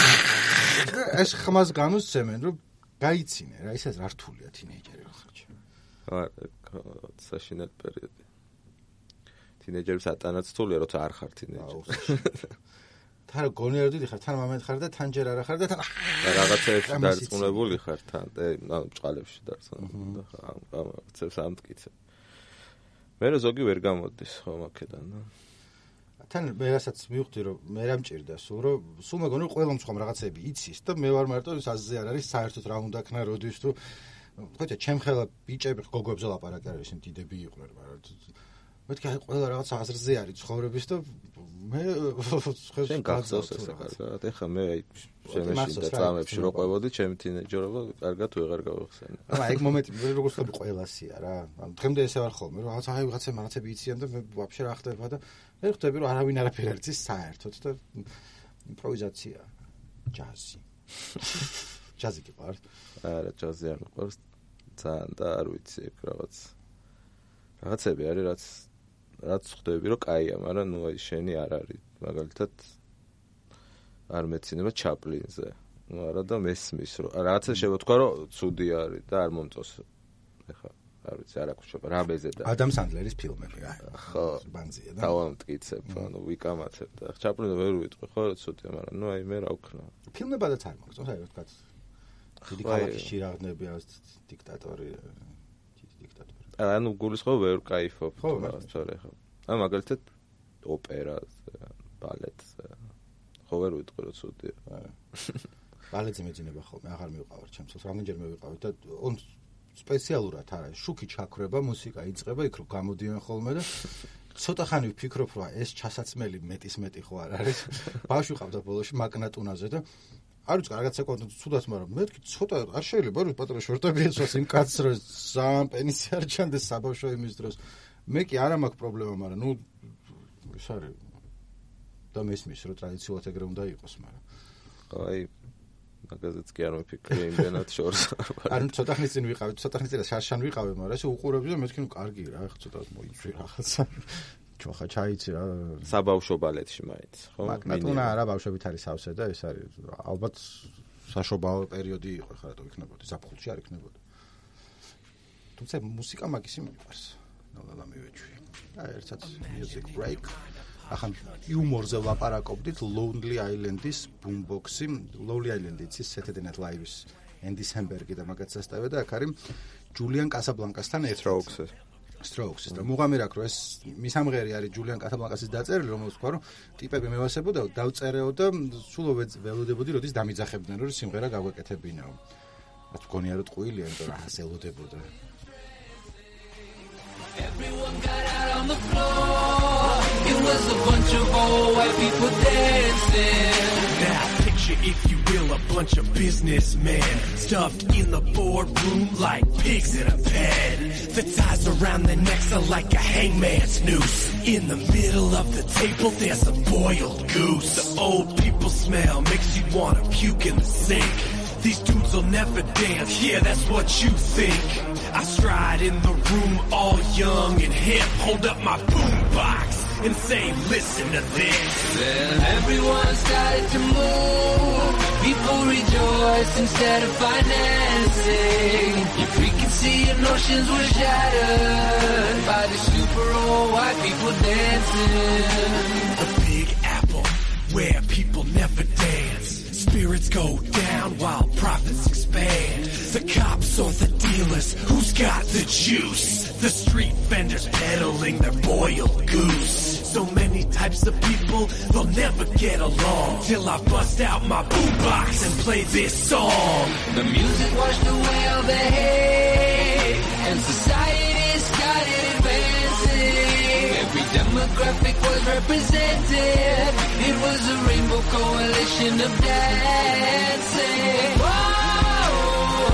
ეს ხმას განუსცემენ რომ გაიცინე რა ისე რართულია თინეიჯერები ხო არა საშინელ პერიოდი თინეიჯერებს ატანაც თულია როცა არ ხარ თინეიჯერი თან გონიერი ხარ თან მომენტ ხარ და თან ჯერ არა ხარ და თან რაღაცეებში დარწმუნებული ხარ თან ანუ ბჭყალებში დარწმუნებული და რაღაცებს ამტკიცებ მე რა ზოგი ვერ გამოდის ხო მაქედან თან მე რასაც მივხვდი რომ მე რა მჭირდა სულ რომ სულ მეგონი რომ ყველა მსხომ რაღაცები იცის და მე ვარ მარტო ის აზზე არ არის საერთოდ რა უნდა ქნა როდის თუ ხოჭა ჩემხელა ბიჭები გოგოებზე ლაპარაკი არის ისინი დიდები იყვნენ მაგრამ მეთქი აი ყველა რაღაც აზრზე არის ცხოვრების და მე შენ გახსოვს ეს კარგად ეხა მე აი შემეში და წამებში რო ყვებოდი ჩემი თინეიჯერობა კარგად ვეღარ გავიხსენე აა ეგ მომენტი მე როგორც ვთქვი ყველასია რა ანუ დღემდე ესე ვარ ხოლმე რომ რაღაც აი ვიღაცა რაღაცები იციან და მე ვაფშე რა ხდება და მე ხვდები რომ არავინ არაფერი არ იცის საერთოდ და იმპროვიზაცია ჯაზი ჯაზი გიყარს არა ჯაზი არ მიყვარს ძალიან და არ ვიცი ეგ რაღაც რაღაცები არის რაც რაც ხვდები რომ კაია მაგრამ ნუ აი შენი არ არის მაგალითად არ მეცინება ჩაპლინზე ნუ არა და მესმის რომ რაღაცა შევთქვა რომ ცუდი არის და არ მომწონს ეხა არ ვიცი არ აქვს რამეზე და ადამ სანდლერის ფილმები რა ხო ბანზია და დავამტკიცებ ანუ ვიკამათებ და ჩაპლინზე ვერ ვიტყვი ხო ცუდია მაგრამ ნუ აი მე რა ვქნა ფილმებადაც არ მოგწონს აი ვთქვათ დიდი ქალაქის შირაღნები არის დიქტატორი დიქტატორი ანუ გულისხმობ ვერ кайფობ თორე ხო ან მაგალითად ოპერა ბალეტ ხო ვერ ვიტყვი რომ ცუდია ბალეტზე მეძინება ხოლმე აღარ მივყავარ ჩემს რამდენჯერმე ვიყავით და on სპეციალურად არა შუქი ჩაქრება მუსიკა იწყება იქ რომ გამოდიან ხოლმე და ცოტა ხანი ვფიქრობ რომ ეს ჩასაცმელი მეტის მეტი ხო არ არის ბავშვი ყავდა ბოლოში მაკნატუნაზე და არ ვიცი რაღაცა კონტ ცუდად მაგრამ მეთქი ცოტა არ შეიძლება რომ პატრონა შორტები ეცვას იმ კაცს რომ ზამ პენისი არ ჩანდეს საბავშვო იმის დროს მე კი არა მაქვს პრობლემა მაგრამ ნუ ის არის და მესმის რომ ტრადიციულად ეგრე უნდა იყოს მაგრამ აი მაგაზეც კი არ მიფიქრე იმდენად შორს არ ცოტა ხნის წინ ვიყავით ცოტა ხნის წინ შარშან ვიყავი მაგრამ ესე უყურები და მეთქი ნუ კარგი რა ხა ცოტა მოიწვი რაღაცა ჩოხა ჩაიცი რა საბავშვო ბალეტში მაინც ხო მაკნატუნა არა ბავშვებით არის სავსე და ეს არის ალბათ საშობაო პერიოდი იყო ხა რატო იქნებოდა ზაფხულში არ იქნებოდა თუმცა მუსიკა მაგისი მიყვარს ნალა მივეჩვი აი ერთად music break ახლა იუმორზე ვლაპარაკობდით, Lonely Island-ის boombox-ი, Lonely Island-ი იცის Saturday Night Live-ის Andy Samberg-ი და მაგაც ასწავე და აქ არის Julian Casablancas-თან ერთად. Strokes-ის და მუღამი რა ქრო ეს მისამღერი არის Julian Casablancas-ის დაწერილი, რომელიც თქვა რომ ტიპები მევასებოდა, დავწერეო და სულ ველოდებოდი, როდის დამიძახებდნენ, რომ სიმღერა გავეკეთებინაო. რაც მგონია რომ ტყუილია, იმიტომ რომ ასე ელოდებოდა. Everyone got out on the floor. It was a bunch of old white people dancing. Now picture, if you will, a bunch of businessmen stuffed in the boardroom like pigs in a pen. The ties around their necks are like a hangman's noose. In the middle of the table, there's a boiled goose. The old people smell makes you wanna puke in the sink. These dudes will never dance, yeah, that's what you think. I stride in the room all young and hip, hold up my boombox and say, listen to this. Then everyone started to move, people rejoiced instead of financing. Your preconceived notions were shattered by the super old white people dancing. The Big Apple, where people never dance. Spirits go down while profits expand. The cops or the dealers, who's got the juice? The street vendors peddling their boiled goose. So many types of people, they'll never get along. Till I bust out my boombox and play this song. The music washed away all the hate, and society started advancing. Every demographic was represented. It was a rainbow coalition of dancing. Whoa,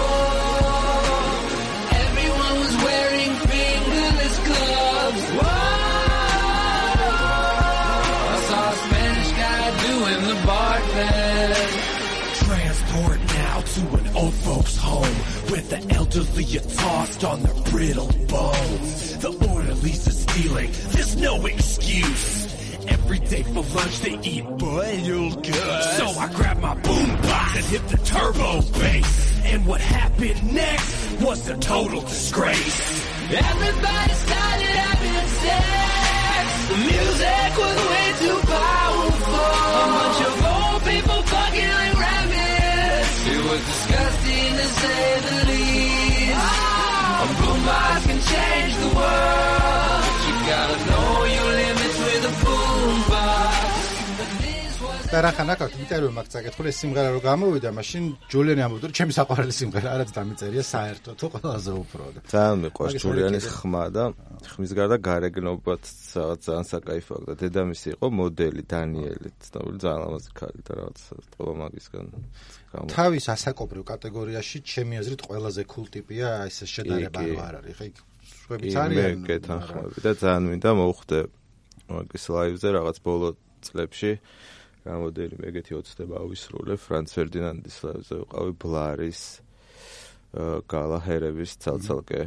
everyone was wearing fingerless gloves. Whoa, I saw a Spanish guy doing the bartend. Transport now to an old folks' home where the elderly are tossed on their brittle bones. The orderlies are stealing, there's no excuse. Every day for lunch they eat boiled goods. So I grabbed my boombox and hit the turbo bass. And what happened next was a total disgrace. Everybody started having sex. The music was way too powerful. A bunch of old people fucking like rabbits. It was disgusting to say the least. A boombox can change the world, but you gotta know your limits with a boombox. Დარახანაკავთ ინტერვიუ მაგ წაკითხული ეს სიმღერა რო გამოვიდა, მაშინ ჯულიანი ამბობდა, რომ ჩემი საყვარელი სიმღერა არაც დამიწერია საერთოდ თუ ყველაზე უფრო და ძალიან მიყვარს ჯულიანის ხმა და ხმის გარდა გარეგნობაც რაღაც ძალიან საკაიფო და დედამისი იყო მოდელი დანიელი, ცნობილი ძალიან ლამაზი ქალი და რაღაც ყველა მაგისგან გამო თავის ასაკობრივ კატეგორიაში ჩემი აზრით ყველაზე cool ტიპია ეს შედარება არ არის. ხა სხვებიც არიან გეთანხმები და ძალიან მინდა მოვხვდე მაგის ლაივზე რაღაც ბოლო წლებში გამოდელი მეგეთი ოცნება ავისრულე ფრანც ფერდინანდის ლაივზე ვიყავი ბლარის გალაჰერების ცალცალკე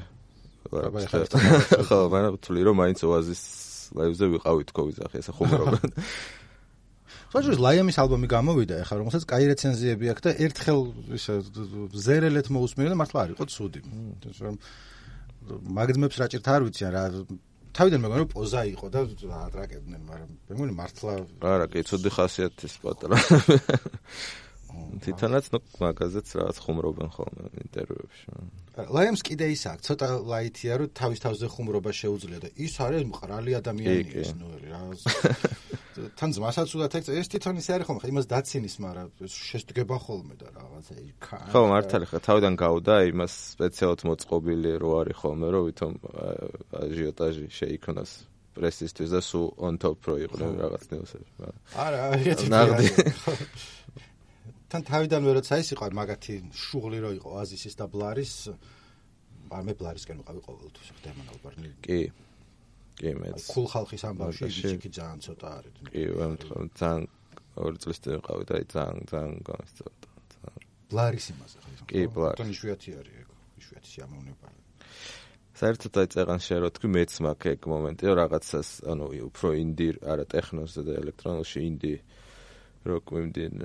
ხო მაგრამ ვთვლი რომ მაინც ოაზის ლაივზე ვიყავი თქო ვიზახი ესე ხუმრობენ სოჭუს ლაიამის ალბომი გამოვიდა ახლა რომელსაც კაი რეცენზიები აქვს და ერთხელ ისა ზერელეთ მოусმინე და მართლა არ იყო ცუდი მაგდმებს რაჭერთ არ ვიციან რა თავიდან მეგონა რომ პოზა იყო და ატრაკებდნენ, მაგრამ მეგონა მართლა არა, კი, ცუდი ხასიათის პატარა. თითანაც ნუ მაგაზეც რაღაც ხუმრობენ ხოლმე ინტერვიუებში. ლაიამს კიდე ის აქვს, ცოტა ლაითია, რომ თავის თავზე ხუმრობა შეუძლია და ის არის მყრალი ადამიანი ის ნუ რა. თან ძმასაც უდათ ეს თვითონ ისე არის ხოლმე, იმას დაცინის, მაგრამ შეშდგება ხოლმე და რაღაცა იქა. ხო, მართალი ხა, თავიდან გავდა იმას სპეციალურად მოწყობილი რო არის ხოლმე, რომ ვითომ აჟიოტაჟი შეიქმნას პრესისთვის და სულ on top რო იყვნენ რაღაც ნიუსები. არა, ეგეთი. თან თავიდანვე როცა ის იყო მაგათი შუღლი რო იყო აზისის და ბლარის, მე ბლარისკენ ვიყავი ყოველთვის ხდემან ალბარნი. კი. კი მეც კულ ხალხის ამბავში ისიქი ძალიან ცოტა არის. კი, ვემთხვევა ძალიან ორი წლის წინ ვიყავი და ძალიან ძალიან გამოსწორდა. ბლარის იმაზე ხო? კი, ბლარი. თვითონ იშვიათი არის ეგ, იშვიათი სიამოვნება. საერთოდ დაიწერან შე რო თქვი მეც მაქვს ეგ მომენტი, რომ რაღაცას, ანუ უფრო ინდი, არა ტექნოზე და ელექტრონულში ინდი როკ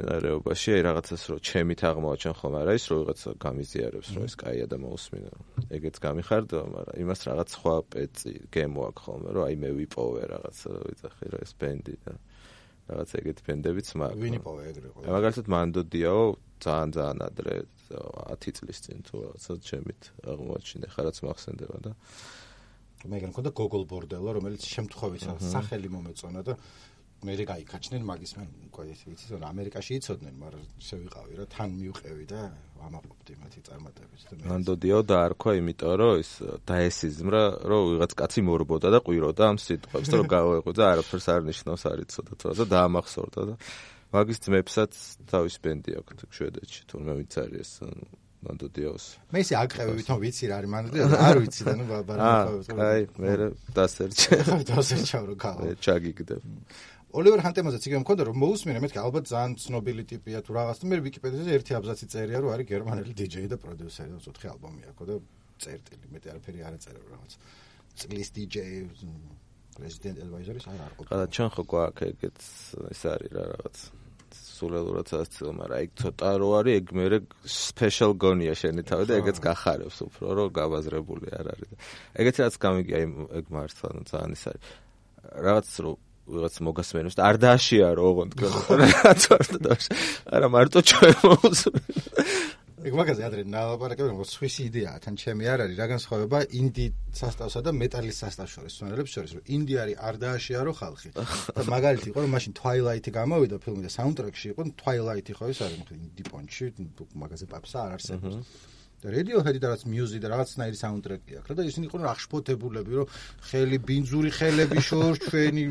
მიმდინარეობაში რაღაცას რო ჩემით აღმოაჩენ ხოლმე არა ის რო ვიღაცა გამიზიარებს რომ ეს კაია და მოусმინა. ეგეც გამიხარდა, მაგრამ იმას რაღაც სხვა პეცი გემო აქვს ხოლმე, რომ აი მე ვიპოვე რაღაცა, ვიცახი რა ეს ბენდი და რაღაც ეგეთი ბენდებიც მაქვს. ვინ იპოვე ეგრე ყო? მაგალითად მანდოდიაო ძალიან ძალიან ადრე ათი წლის წინ თუ რაღაცა ჩემით აღმოაჩინე, ხა რაც მახსენდება და მეგან მქონდა Gogol Bordello, რომელიც შემთხვევით სახელი მომეწონა და მე გაიქაჩნენ მაგის მან უკვე ვიცი რომ ამერიკაში იცოდნენ, მაგრამ შევიყავი რა თან მივყევი და ამაყობდი მათი წარმატებით და მე მანდოდიაო დაარქვა იმიტომ რომ ის დაესიზმრა რომ ვიღაც კაცი მორბოდა და ყვიროდა ამ სიტყვებს რომ გავეყო და არაფერს არ ნიშნავს არ იცოდა თუ რა დაამახსოვრდა და მაგის ძმებსაც თავის ბენდი აქვთ შვედეთში თურმე ვინც არის ეს მანდოდიაოს მე ისე აკყევი ვითომ ვიცი რა არის მანდოდიაო არ ვიცი და ნუ ბარბარები აი მე დასერჩე დასერჩავ რომ გავა ჩაგიგდებ ოლივერ ჰანტემაზეც იგივე მქონდა რომ მოусმინე მეთქი ალბათ ძალიან ცნობილი ტიპია თუ რაღაც და მე ვიკიპედიაზე ერთი აბზაცი წერია რომ არის გერმანელი დიჯეი და პროდიუსერი და ოთხი ალბომი აქვს და წერტილი მეტი არაფერი არ აწერა რაღაც წლის დიჯეი პრეზიდენტ ადვაიზორის არ არის ყველა ჩვენ ხო გვაქვს ეგეც ეს არის რა რაღაც სულელურად ასწილ მაგრამ ეგ ცოტა რო არის ეგ მე სპეშალ გონია შენი თავი და ეგეც გახარებს უფრო რომ გაბაზრებული არ არის და ეგეც რაც გამიგია ეგ მართლა ძალიან ის არის რაღაც რო ვიღაც მოგასმენებს და არ დააშიარო ოღონდ რაღაც ვარ და არა მარტო ჩვენ მოусმენ ეგ მაგაზე ადრე ნალაპარაკები რომ სვისი იდეაა თან ჩემი არ არის რა განსხვავება ინდი სასტავსა და მეტალის სასტავს შორის სვენელებს შორის რომ ინდი არის არ დააშიარო ხალხი და მაგალითი იყო რომ მაშინ Twilight-ი გამოვიდა ფილმი და საუნდტრეკში იყო Twilight-ი ხო ის არის მოხდა ინდი პონჩი მაგაზე პაპსა არ არსებობს და Radiohead-ი და რაც მიუზიკი და რაღაცნაირი საუნდტრეკი აქვს რა და ისინი იყვნენ აღშფოთებულები რომ ხელი ბინძური ხელები შორს ჩვენი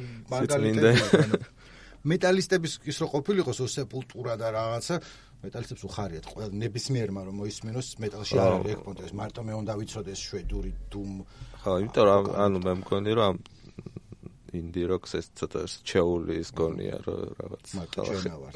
მაგალითები მეტალისტების ის რო ყოფილიყო სეპულტურა და რაღაცა მეტალისტებს უხარიათ ყველა ნებისმიერმა რომ მოისმინოს მეტალში არ არის ეგ პონტეს მარტო მე უნდა ვიცოდეს შვედური დუმ ხო იმიტომ რომ ანუ მე მგონი რომ ინდი როკს ეს ცოტა ჩეული ის გონია რომ რაღაც მარტო ჩვენ ვარ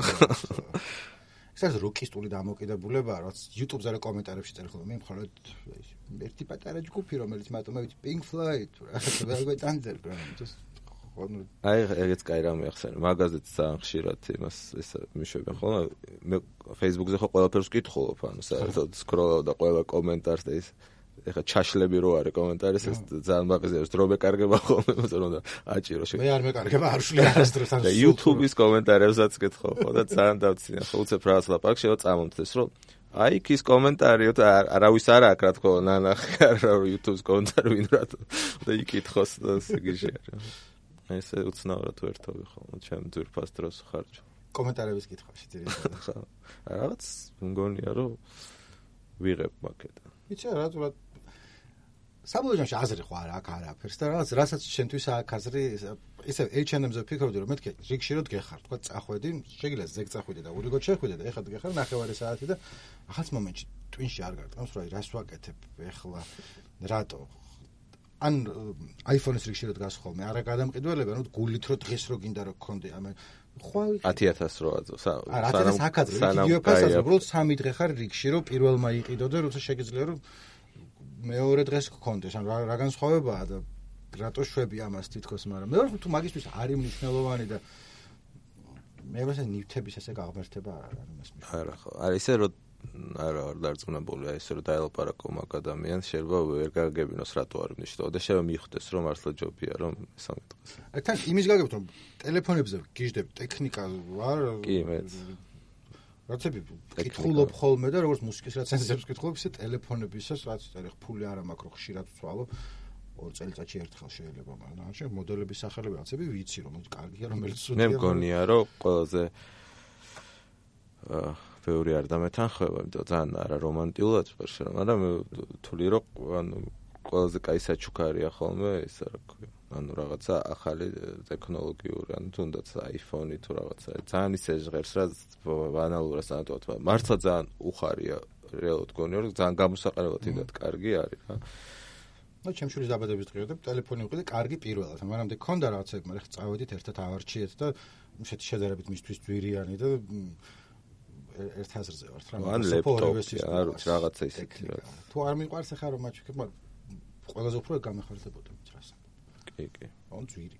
ეს როკისტული დამოკიდებულება რაც YouTube-ზე რა კომენტარებში წერენ ხოლმე მე მხოლოდ ერთი პატარა ჯგუფი რომელიც მარტო მე ვიცი Pink Floyd რა ვერ გვეტანძებ რა just აი ეგეც კაი რამე ახსენე მაგაზეც ძალიან ხშირად იმას ეს მიშვებიან ხოლმე მე Facebook-ზე ხო ყველაფერს ვკითხულობ ანუ საერთოდ სკროლავ და ყველა კომენტარს და ის ეხა ჩაშლები რო არის კომენტარის ეს ძალიან მაგაზეებს დრო მეკარგება ხოლმე მაგრამ აჭირო შე მე არ მეკარგება არ ვშლი არასდროს ან YouTube-ის კომენტარებსაც კითხო ხო და ძალიან დავცინე ხო უცებ რაღაც ლაპარაკში რომ წამომწეს რომ აი ის კომენტარიო და არავის არ აქვს რა თქო ნანახი არა YouTube-ის კომენტარი ვინ რა და იკითხოს და სიგიჟე არის ესე უცნაურად ვერთობი ხოლმე ჩემ ძვირფას დროს ხარჯო კომენტარების კითხვაში ძირითადად ხა რაღაც მგონია რომ ვიღებ მაგედა იცი რა თქმა უნდა საბოლოოში აზრი ხო არ აქვს არაფერს და რაღაც რასაც შენთვის აქვს აზრი ისე H and M-ზე ვფიქრობდი რომ მეთქე რიგში რო დგეხარ თქვა წახვედი შეიძლება ზეგ წახვიდე და ურიგოდ შეხვიდე და ეხლა დგეხარ ნახევარი საათი და ახალ მომენტში ტვინში არ გარკვევს რა რას ვაკეთებ ეხლა რატო ან iPhone-ის რიგში რო დგას ხოლმე არა გადამყიდველები ანუ გულით რო დღეს რო გინდა რო გქონდე ამ ხვალ ათი ათას რო აძო სანამ იგივე ფასად უბრალოდ სამი დღე ხარ რიგში რო პირველმა იყიდო და როცა შეგიძლია რომ მეორე დღეს გქონდეს ან რა განსხვავებაა და რატო შვები ამას თითქოს მაგრამ მე ვარ თუ მაგისთვის არის მნიშვნელოვანი და მე ვასე ნივთების ესე გაღმერთება არ არის ამას არა ხო არა ისე რომ არა არ დარწმუნებულია ისე რომ დაელაპარაკო მაგ ადამიანს შეიძლება ვერ გაგებინოს რატო არ მნიშვნელოვანი და შეიძლება მიხვდეს რომ მართლა ჯობია რომ სამი დღეს აი თან იმის გაგებთ რომ ტელეფონებზე გიждებ ტექნიკა ვარ კი მეც რაცები კითხულობ ხოლმე და როგორც მუსიკის რეცენზიებს კითხულობ ისე ტელეფონებისაც რაც არის ფული არ მაქვს რომ ხშირად ვცვალო ორ წელიწადში ერთხელ შეიძლება მაგრამ ან შეიძლება მოდელების სახელები რაცები ვიცი რომ კარგია რომელიც სუდია მე მგონია რომ ყველაზე აა ბევრი არ დამეთანხმება, იმიტომ ძალიან არა რომანტიულად ვარ, მაგრამ თვლი რომ ანუ ყველაზე კაი საჩუქარია ხოლმე ისა რა ქვია. ანუ რაღაცა ახალი ტექნოლოგიური, ანუ თუნდაც iPhone-ი თუ რაღაცა. ძალიან ისე ჟღერს რა ბანალურად სანატოდ. მართლა ძალიან უხარია რეალურად გონია რომ ძალიან გამოსაყენებლად დიდად კარგი არის რა. ნუ ჩემშურის დაბადების დღე და ტელეფონი ვიყიდე კარგი პირველად, მაგრამ მე მქონდა რაღაცები, მაგრამ ხა წავედით ერთად ავარჩიეთ და შეეთი შედარებით მისთვის ძვირიანი და ერთ აზრზე ვართ რა ან ლეპტოპი არ ვიცი რაღაცა ისეთი რა თუ არ მიყვარს ახლა რომ მაჩვენებ მაგრამ ყველაზე უფრო გამეხარდებოდა რასა კი კი ან ძვირი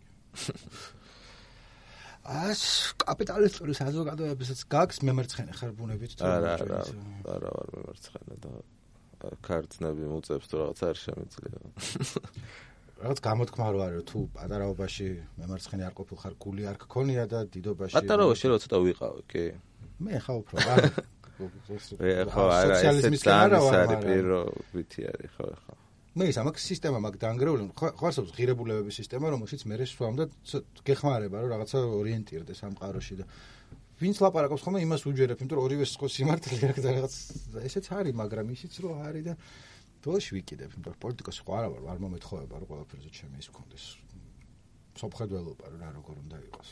ას კაპიტალისტური საზოგადოებასაც გაქვს მემარცხენე ხარ ბუნებით არა არა არა ვარ მემარცხენე და ქარწნები მუწებს თუ რაღაც არ შემიძლია. რაღაც გამოთქმა რო არის, თუ პატარაობაში მემარცხენე არ ყოფილ ხარ, გული არ გქონია და დიდობაში პატარაობაში რო ცოტა ვიყავი, კი. მე ხა უფრო არ ხო, არა, ესეც ძალიან არის პირობითი არის, ხო, ხო. მე ის ამაკ სისტემა მაგ დაანგრეული, ხო არსებობს ღირებულებების სისტემა, რომელშიც მე სვამ და გეხმარება რომ რაღაცა ორიენტირდეს ამ ყაროში და ვინც ლაპარაკობს ხოლმე იმას უჯერებ, იმიტომ რომ ორივე სხვა სიმართლე აქვს და რაღაც ესეც არის, მაგრამ ისიც რო არის და დოში ვიკიდებ, იმიტომ რომ პოლიტიკოსი ხო არა ვარ, არ მომეთხოვება რომ ყველაფერზე ჩემი ის გქონდეს. სოფხედველობა რა როგორ უნდა იყოს.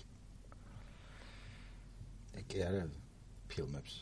ეკი არა ფილმებს.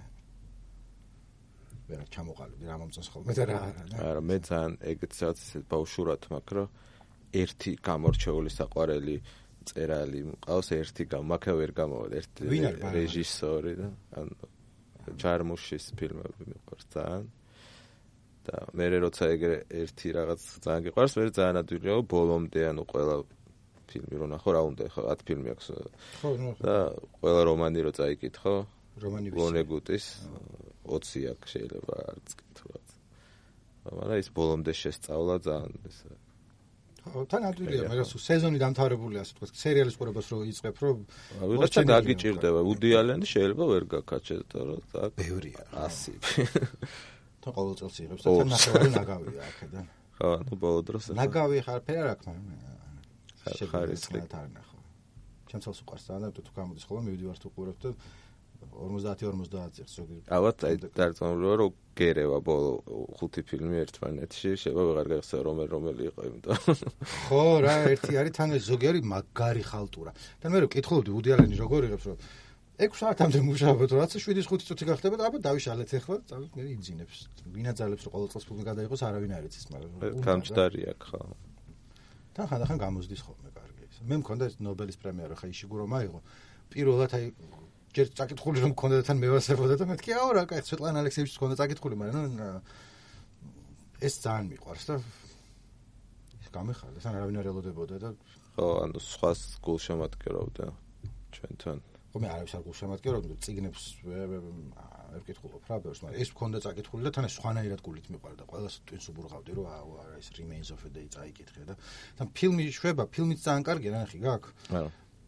ვერა ჩამოყალიბდი რა მომწონს ხოლმე და რა არა. არა, მე ძალიან ეგეც რაღაც ისეთ ბავშვურად მაქვს, რომ ერთი გამორჩეული საყვარელი წერალი მყავს, ერთი გამაქა ვერ გამოვიდა, ერთი რეჟისორი და ან ჯარმუშის ფილმები მიყვარს ძალიან. და მე როცა ეგრე ერთი რაღაც ძალიან გიყვარს, მე ძალიან ადვილია ბოლომდე, ანუ ყველა ფილმი რო ნახო, რა უნდა ხო, ათ ფილმი აქვს. ხო, და ყველა რომანი რო წაიკითხო, რომანი ვონეგუტის ოცი აქვს შეიძლება არც კითხულობ. მაგრამ ის ბოლომდე შესწავლა ძალიან ეს. ხო, თან ადვილია, მაგრამ სულ სეზონი დამთავრებული ასე თქვა, სერიალის ყურებას რო იწყებ, რომ ვიღაცა გაგიჭირდება, უდი ალენი შეიძლება ვერ გაკაჩეთო, რომ так. ბევრია. ასი. თან ყოველ წელს იღებს და თან ნახევარი ნაგავია აქედან. ხო, ნუ ბოლო დროს. ნაგავი ხარ ფერ არ აქვს, მაგრამ ხარისხი არ ნახო. ჩემ წელს უყარს და თუ გამოდის ხოლმე მივდივარ თუ ყურებ და ორმოცდაათი ორმოცდაათი წელს ზოგი. ალბათ აი დარწმუნებული რომ გერევა ბოლო ხუთი ფილმი ერთმანეთში, შეიძლება ვეღარ გახსოვ რომელი რომელი იყო, იმიტომ. ხო, რა, ერთი არის თან ეს ზოგი არის მაგარი ხალტურა. თან მე რო კითხულობდი უდი ალენი როგორ იღებს, რომ ექვსი საათამდე მუშაობთ, რაც შვიდი ხუთი წუთი გახდება და აბა დავიშალეთ ახლა, წავით მე იძინებს. ვინაძალებს რომ ყოველ წელს ფილმი გადაიღოს, არავინ არ იცის, მაგრამ გამჭდარი აქვს, ხო. თან ხანდახან გამოზდის ხოლმე კარგი ის. მე მქონდა ეს ნობელის პრემია, ხა იშიგურო მაიღო. პირველად აი ჯერ წაკითხული რომ მქონდა და თან მევასებოდა და მეთქი აუ რა, კაი, სვეტლანა ალექსეევიჩის მქონდა წაკითხული, მაგრამ ეს ძალიან მიყვარს და ის გამეხარდა, თან არავინ არ ელოდებოდა და ხო, ანუ სხვას გულშემატკივრობდა ჩვენთან. ხო, მე არავის არ გულშემატკივრობდა, წიგნებს ვერ ვკითხულობ რა ბევრს, მაგრამ ეს მქონდა წაკითხული და თან ეს სხვანაირად გულით მიყვარდა. ყველას ტვინს უბურღავდი რომ აუ არა ეს Remains of a Day წაიკითხე და თან ფილმი შვება, ფილმიც ძალიან კარგია, ნახე გაქვს. არა.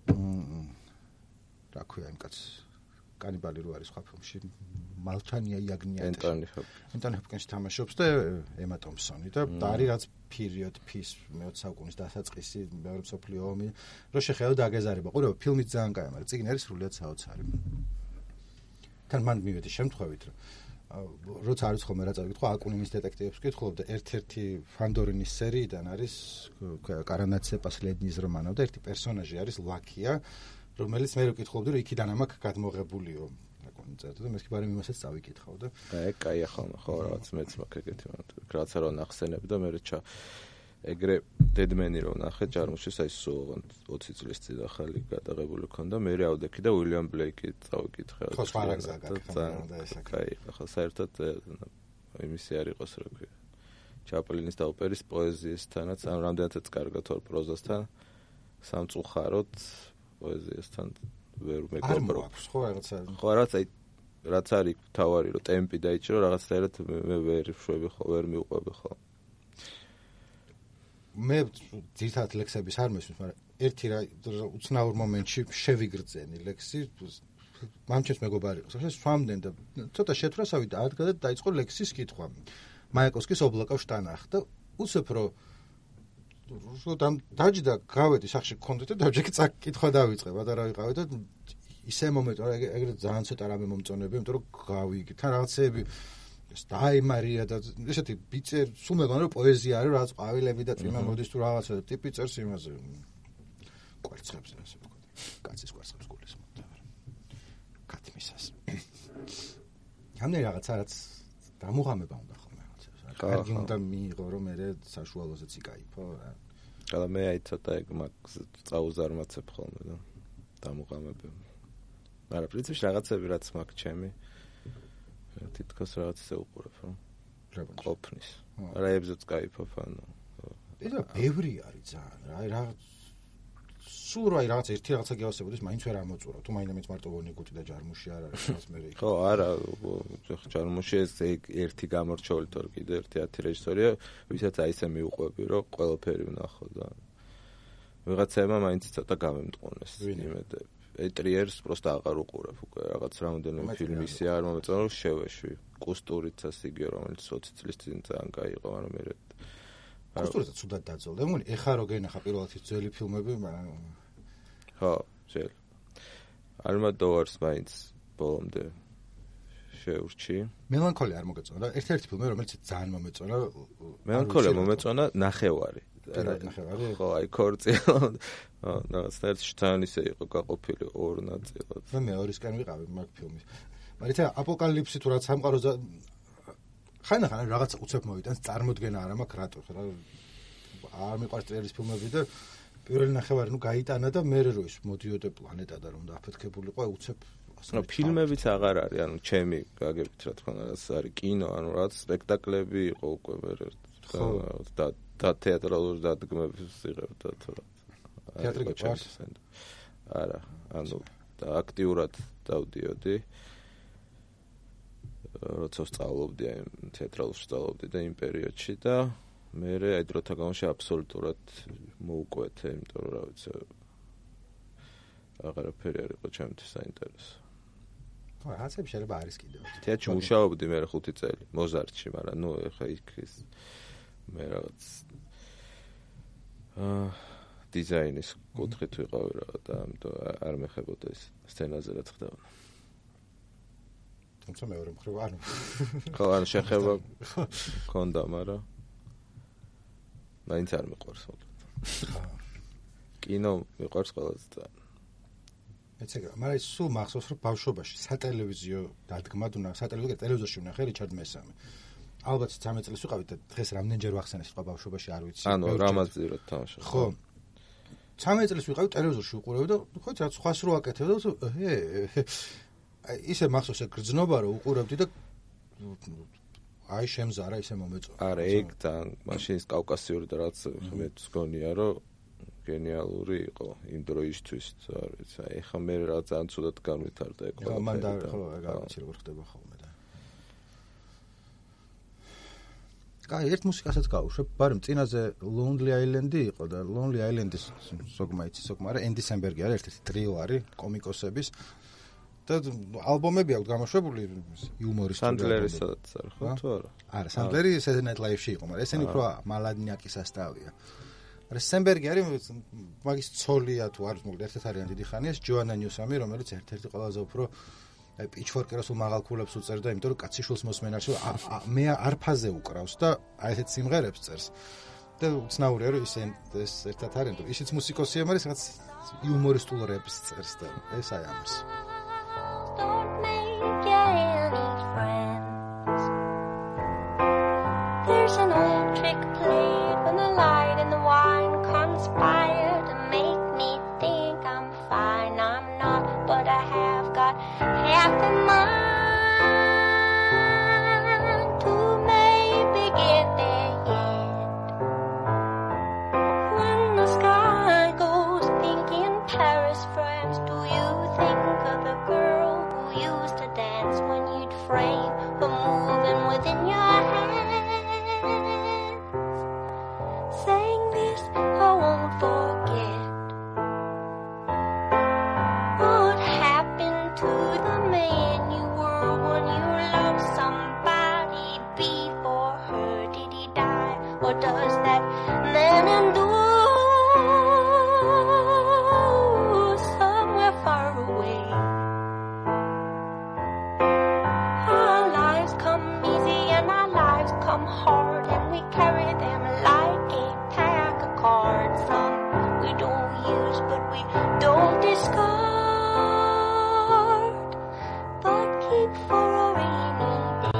რა ქვია იმ კაცს კანიბალი რო არის სხვა ფილმში მალჩანია იაგნია ენტონი ჰოპკინსი ენტონი ჰოპკინსი თამაშობს და ემა ტომპსონი და არის რაც period piece მეოცე საუკუნის დასაწყისი მეორე მსოფლიო ომი რო შეხედა დაგეზარება ყურება ფილმიც ძალიან კაია მაგრამ წიგნი არის სრულიად საოცარი თან მან მივედი შემთხვევით რომ როცა არის ხოლმე რა წავიკითხო აკუნინის დეტექტივებს ვკითხულობ და ერთ-ერთი ფანდორინის სერიიდან არის კარანაცე პასლედნის რომანო და ერთი პერსონაჟი არის ლაკია რომელიც მე რო კითხულობდი რომ იქიდან ამაკ გადმოღებულიო აკუნი წერდა და მეთქი ბარემ იმასაც წავიკითხავ და აი კაია ხოლმე ხო რაღაც მეც მაქვს ეგეთი რაღაც რო ნახსენებ და მე რა ეგრე დედმენი რო ნახე ჯარმუშის აი სულ ოცი წლის წინ ახალი გადაღებული ქონდა მე რაუდექი და უილიამ ბლეიკი წავიკითხე ხო სვარაგზა გაქონდა და ეს კაი ხო საერთოდ იმისი არ იყოს რა ქვია ჩაპლინის და ოპერის პოეზიისთანაც ამ რამდენადაც კარგად ორ პროზასთან სამწუხაროდ პოეზიასთან ვერ მეგობრო აქვს ხო რაღაცა ხო რაღაც აი რაც არის თავარი რომ ტემპი დაიჭირო რაღაცნაირად მე ვერ შვები ხო ვერ მიუყვები ხო მე ძირთად ლექსების არ მესმის მაგრამ ერთი რა უცნაურ მომენტში შევიგრძენი ლექსი მამჩეს მეგობარი იყო ეს სვამდნენ და ცოტა შეთვრასავით ადგა და დაიწყო ლექსის კითხვა მაიაკოვსკის ობლაკავ შტანახ და უცებ რომ რომ დაჯდა გავედი სახში გქონდეთ და დავჯექი წაკითხვა დავიწყე და რა ვიყავი და ისე მომენტი რა ეგრე ძალიან ცოტა რამე მომწონები იმიტომ რომ გავიგე თან რაღაცები სტაიმარია და ესეთი ბიწერ სულ მეგონა რომ პოეზია არის რაღაც ყვავილები და წვიმა მოდის თუ რაღაცა და ტიპი წერს იმაზე კვერცხებს ასე ვთქვა კაცის კვერცხებს გულის მომდაბარ კათმისას ამნე რაღაცა რაც დამუღამება უნდა ხოლმე რაღაცა კარგი უნდა მიიღო რომ მე საშუალოზეც იკაიფო რა ყველა მე აი ცოტა ეგ მაგ წაუზარმაცებ ხოლმე და დამუღამები მაგრამ პრინციპში რაღაცები რაც მაგ ჩემი თითქოს რაღაც ისე უყურებ რომ ყოფნის რა ებზოც кайფობ ანუ ეს ბევრი არის ძალიან რა აი რა სულ რა რაღაც ერთი რაღაცა გიავსებოდეს, მაინც ვერ ამოწურა. თუ მაინც მარტო ვონიგუტი და ჯარმუში არ არის, რაც მე იქ. ხო, არა, ჯარმუში ეს ერთი გამორჩეული თორ კიდე ერთი ათი რეჟისორია, ვისაც აი ესე მიუყვები, რომ ყველაფერი ვნახო და ვიღაცაებმა მაინც ცოტა გამემტყუნეს იმედები. ეტრიერს просто აღარ უყურებ უკვე რაღაც რამოდენიმე ფილმი ისე არ მომეწონა რომ შევეშვი. კუსტურიცას იგივე რომელიც ოცი წლის წინ ძალიან кайიყო, მაგრამ მე კუსტურიცა ცუდად დაძოლდა. მე მგონი ეხა რო გენახა პირველად ის ძველი ფილმები, ხო, შეიძლება. ალმადოვარს მაინც ბოლომდე შეურჩი. მელანქოლია არ მოგეწონა რა. ერთ-ერთი ფილმი რომელიც ძალიან მომეწონა. მელანქოლია მომეწონა ნახევარი. ნახევარი? ხო, აი ქორწილო. აა, რაღაც თან ისე იყო გაყოფილი ორ ნაწილად. მე მეორისკენ ვიყავი მაგ ფილმის. მაგრამ აპოკალიფსი თუ რაც სამყარო ხანა-ხანა რაღაც უცებ მოვიტანს, წარმოდგენა არ მაქვს რატო რა. არ მიყვარს ტრილერის ფილმები და პირველი ნახევარი ნუ გაიტანა და მე რო ის მოდიოდე პლანეტა და რომ დააფეთქებულიყო, უცებ ნუ ფილმებიც აღარ არის, ანუ ჩემი გაგებით რა თქმა უნდა, არის კინო, ანუ რაღაც სპექტაკლები იყო უკვე მე და და თეატრალური დადგმების იღებდა თუ რა. თეატრი გიყვარს? არა, ანუ და აქტიურად დავდიოდი. როცა სწავლობდი აი თეატრალურ სწავლობდი და იმ პერიოდში და მე აი დროთა განმავლობაში აბსოლუტურად მოუკვეთე, იმიტომ რომ რა ვიცი აღარაფერი არ იყო ჩემთვის საინტერესო. ხო, რაღაცები შეიძლება არის კიდევ. თეატრში მუშაობდი მე ხუთი წელი, მოზარდში, მაგრამ ნუ ეხა იქ ის მე რაღაც აა დიზაინის კუთხით ვიყავი რა და ამიტომ არ მეხებოდა ეს სცენაზე რაც ხდება. თუმცა მეორე მხრივ არ ხო არ შეხება კონდა, მაგრამ მაინც არ მიყვარს მოკლედ. კინო მიყვარს ყველაზე ძალიან. მეც ეგრე, მაგრამ ის სულ მახსოვს რომ ბავშვობაში სატელევიზიო დადგმად უნდა სატელევიზიო ტელევიზორში ვნახე რიჩარდ მესამე. ალბათ ცამეტ წელს ვიყავით და დღეს რამდენჯერ ვახსენე სხვა ბავშვობაში არ ვიცი. ანუ რამაზირო თამაში. ხო. ცამეტ წელს ვიყავით ტელევიზორში უყურებდი და ხო იცი რა სხვას რო აკეთებ და ე აი ისე მახსოვს ეგ გრძნობა რომ უყურებდი და აი შემზარა ისე მომეწონა. არა, ეგ თან მაშინ ის კავკასიური და რაც მე გონია რომ გენიალური იყო იმ დროისთვის, არ ვიცი, აი ხა მე რა ძალიან ცუდად განვითარდა ეგ ყველა. ხო, მან და ხო, ეგ არ ვიცი როგორ ხდება ხოლმე და. კაი, ერთ მუსიკასაც გავუშვებ, ბარემ წინაზე Lonely Island-ი იყო და Lonely Island-ის ზოგმა იცი, ზოგმა არა, ენდი სენბერგი არის ერთ-ერთი ტრიო არის კომიკოსების და ალბომები აქვს გამოშვებული იუმორისტული. სანდლერისაც არ ხო თუ არა? არა, სანდლერი Saturday Night Live-ში იყო, მაგრამ ესენი უფრო მალადნიაკის ასტავია. არა, სენბერგი არის მაგის ცოლია თუ არის, მოკლედ ერთ-ერთი არიან დიდი ხანია, ჯოანა ნიუსამი, რომელიც ერთ-ერთი ყველაზე უფრო აი პიჩფორკერას უმაღალ ქულებს უწერდა, იმიტომ რომ კაცი შულს მოსმენაში მე არფაზე უკრავს და აი ესეთ სიმღერებს წერს. და უცნაურია რომ ის ეს ერთად არიან, რომ ისიც მუსიკოსია, მაგრამ რაღაც იუმორისტულ რეპს წერს და ეს აი ამის. Don't make any friends. There's an old trick played when the light and the wine conspire to make me think I'm fine. I'm not, but I have got half a mind to maybe get there yet. When the sky goes pink in Paris, France, do you think of the girl used to dance when you'd frame her moving within your hands? Saying this, I won't forget. What happened to the man you were when you loved somebody before her? Did he die, or does that man endure somewhere far away? Come hard and we carry them like a pack of cards. Some we don't use but we don't discard, but keep for a rainy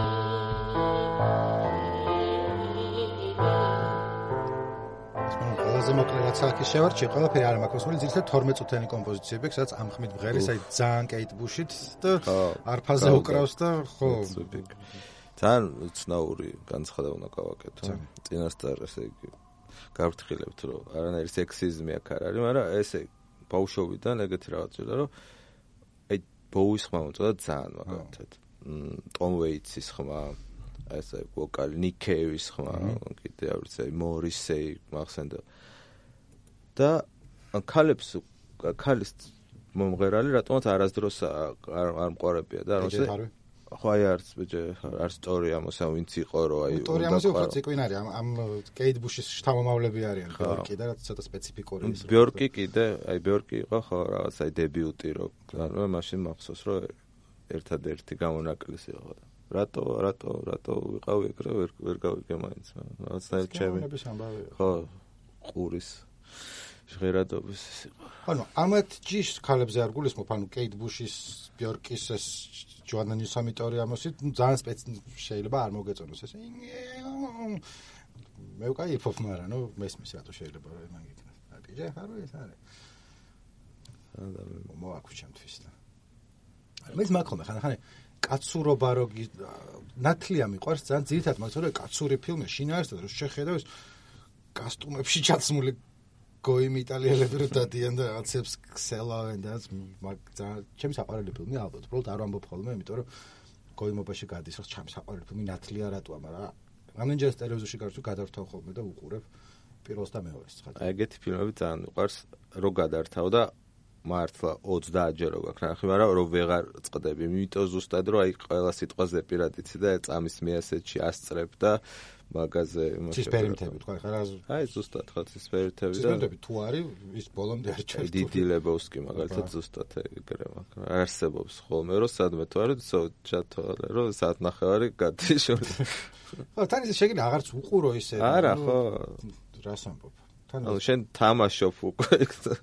day. ყველაზე მოკლე რაც აქ შევარჩიე, ყველაფერი არ მაქვს, მაგრამ ძირითადად თორმეტ წუთიანი კომპოზიციები აქვს, სადაც ამხმით მღერის, აი ძალიან კეით ბუშით და არფაზე უკრავს და ხო. ძალიან უცნაური განცხადება უნდა გავაკეთო. წინასწარ ესე იგი გავფრთხილებთ, რომ არანაირი სექსიზმი აქ არ არის, მაგრამ ესე ბავშვობიდან ეგეთი რაღაც ჟოდა, რომ აი ბოუის ხმა მომწოდა ძალიან მაგალითად. ტომ ვეიტსის ხმა, ესე ვოკალი ნიკ კეივის ხმა, კიდე არ ვიცი, მორისეი მახსენდა. და ქალებს ქალის მომღერალი რატომაც არასდროს არ არ მყურებია და რომ ესე ხო აი არც ბიჭე არ სტორია მოსა ვინც იყო რომ აი სტორია მოსა უფრო ციკვინ არის ამ ამ კეით ბუშის შთამომავლები არიან ბიორკი და ცოტა სპეციფიკური ის ბიორკი კიდე აი ბიორკი იყო ხო რაღაც აი დებიუტი რო ანუ მაშინ მახსოვს რომ ერთადერთი გამონაკლისი იყო და რატო რატო რატო ვიყავი ეგრე ვერ ვერ გავიგე მაინც რაღაცნაირად ჩემი ხო ყურის ჟღერადობის ის იყო ანუ ამათ ჯიშ ქალებზე არ გულისხმობ ანუ კეით ბუშის ბიორკის ეს ჯოანა ნიუსამიტორი ამოსი ძალიან სპეციფიკ შეიძლება არ მოგეწონოს ესე მე ვკაიფობ მაგრამ ნუ მესმის რატო შეიძლება რომ მან იქნას აკიჯე ხარო ეს არის და მოაქვჩემთვის და მე მაგხომ ხან ხან კაცურობა რო ნათლია მიყვარს ძალიან ძირითადად მაგას რომ კაცური ფილმი შინაარსად რომ შეხედავ ეს კასტუმებში ჩაცმული გოიმ იტალიელები რო დადიან და რაღაცებს ქსელავენ და მაგ ჩემი საყვარელი ფილმი ალბათ უბრალოდ არ ვამბობ ხოლმე იმიტომ რომ გოიმობაში გადის რომ ჩემი საყვარელი ფილმი ნათლია რატოა მაგრამ რამდენჯერ ტელევიზორში გარს გადავრთავ ხოლმე და უყურებ პირველს და მეორეს ცხადია აი ეგეთი ფილმები ძალიან მიყვარს რო გადავრთავ და მართლა ოცდაათჯერ რო გაქვს ნახე მაგრამ რო ვეღარ წყდები იმიტომ ზუსტად რომ აი ყველა სიტყვაზე პირადიცი და წამის მეასეთში ასწრებ და მაგაზე ცისფერიმთები თქვა ხა რა აი ზუსტად ხო ცისფერიმთები და ცისფერიმთები თუ არის ის ბოლომდე არ ჩართული დიდი ლებოვსკი მაგალითად ზუსტად ეგრე მაგრამ არ არსებობს ხოლმე რომ სადმე თუ არის ჩათვალე რომ საათნახევარი გადის ხო თან ისე შეგიძლია აღარც უყურო ისე არა ხო რას ამბობ თან ანუ შენ თამაშობ უკვე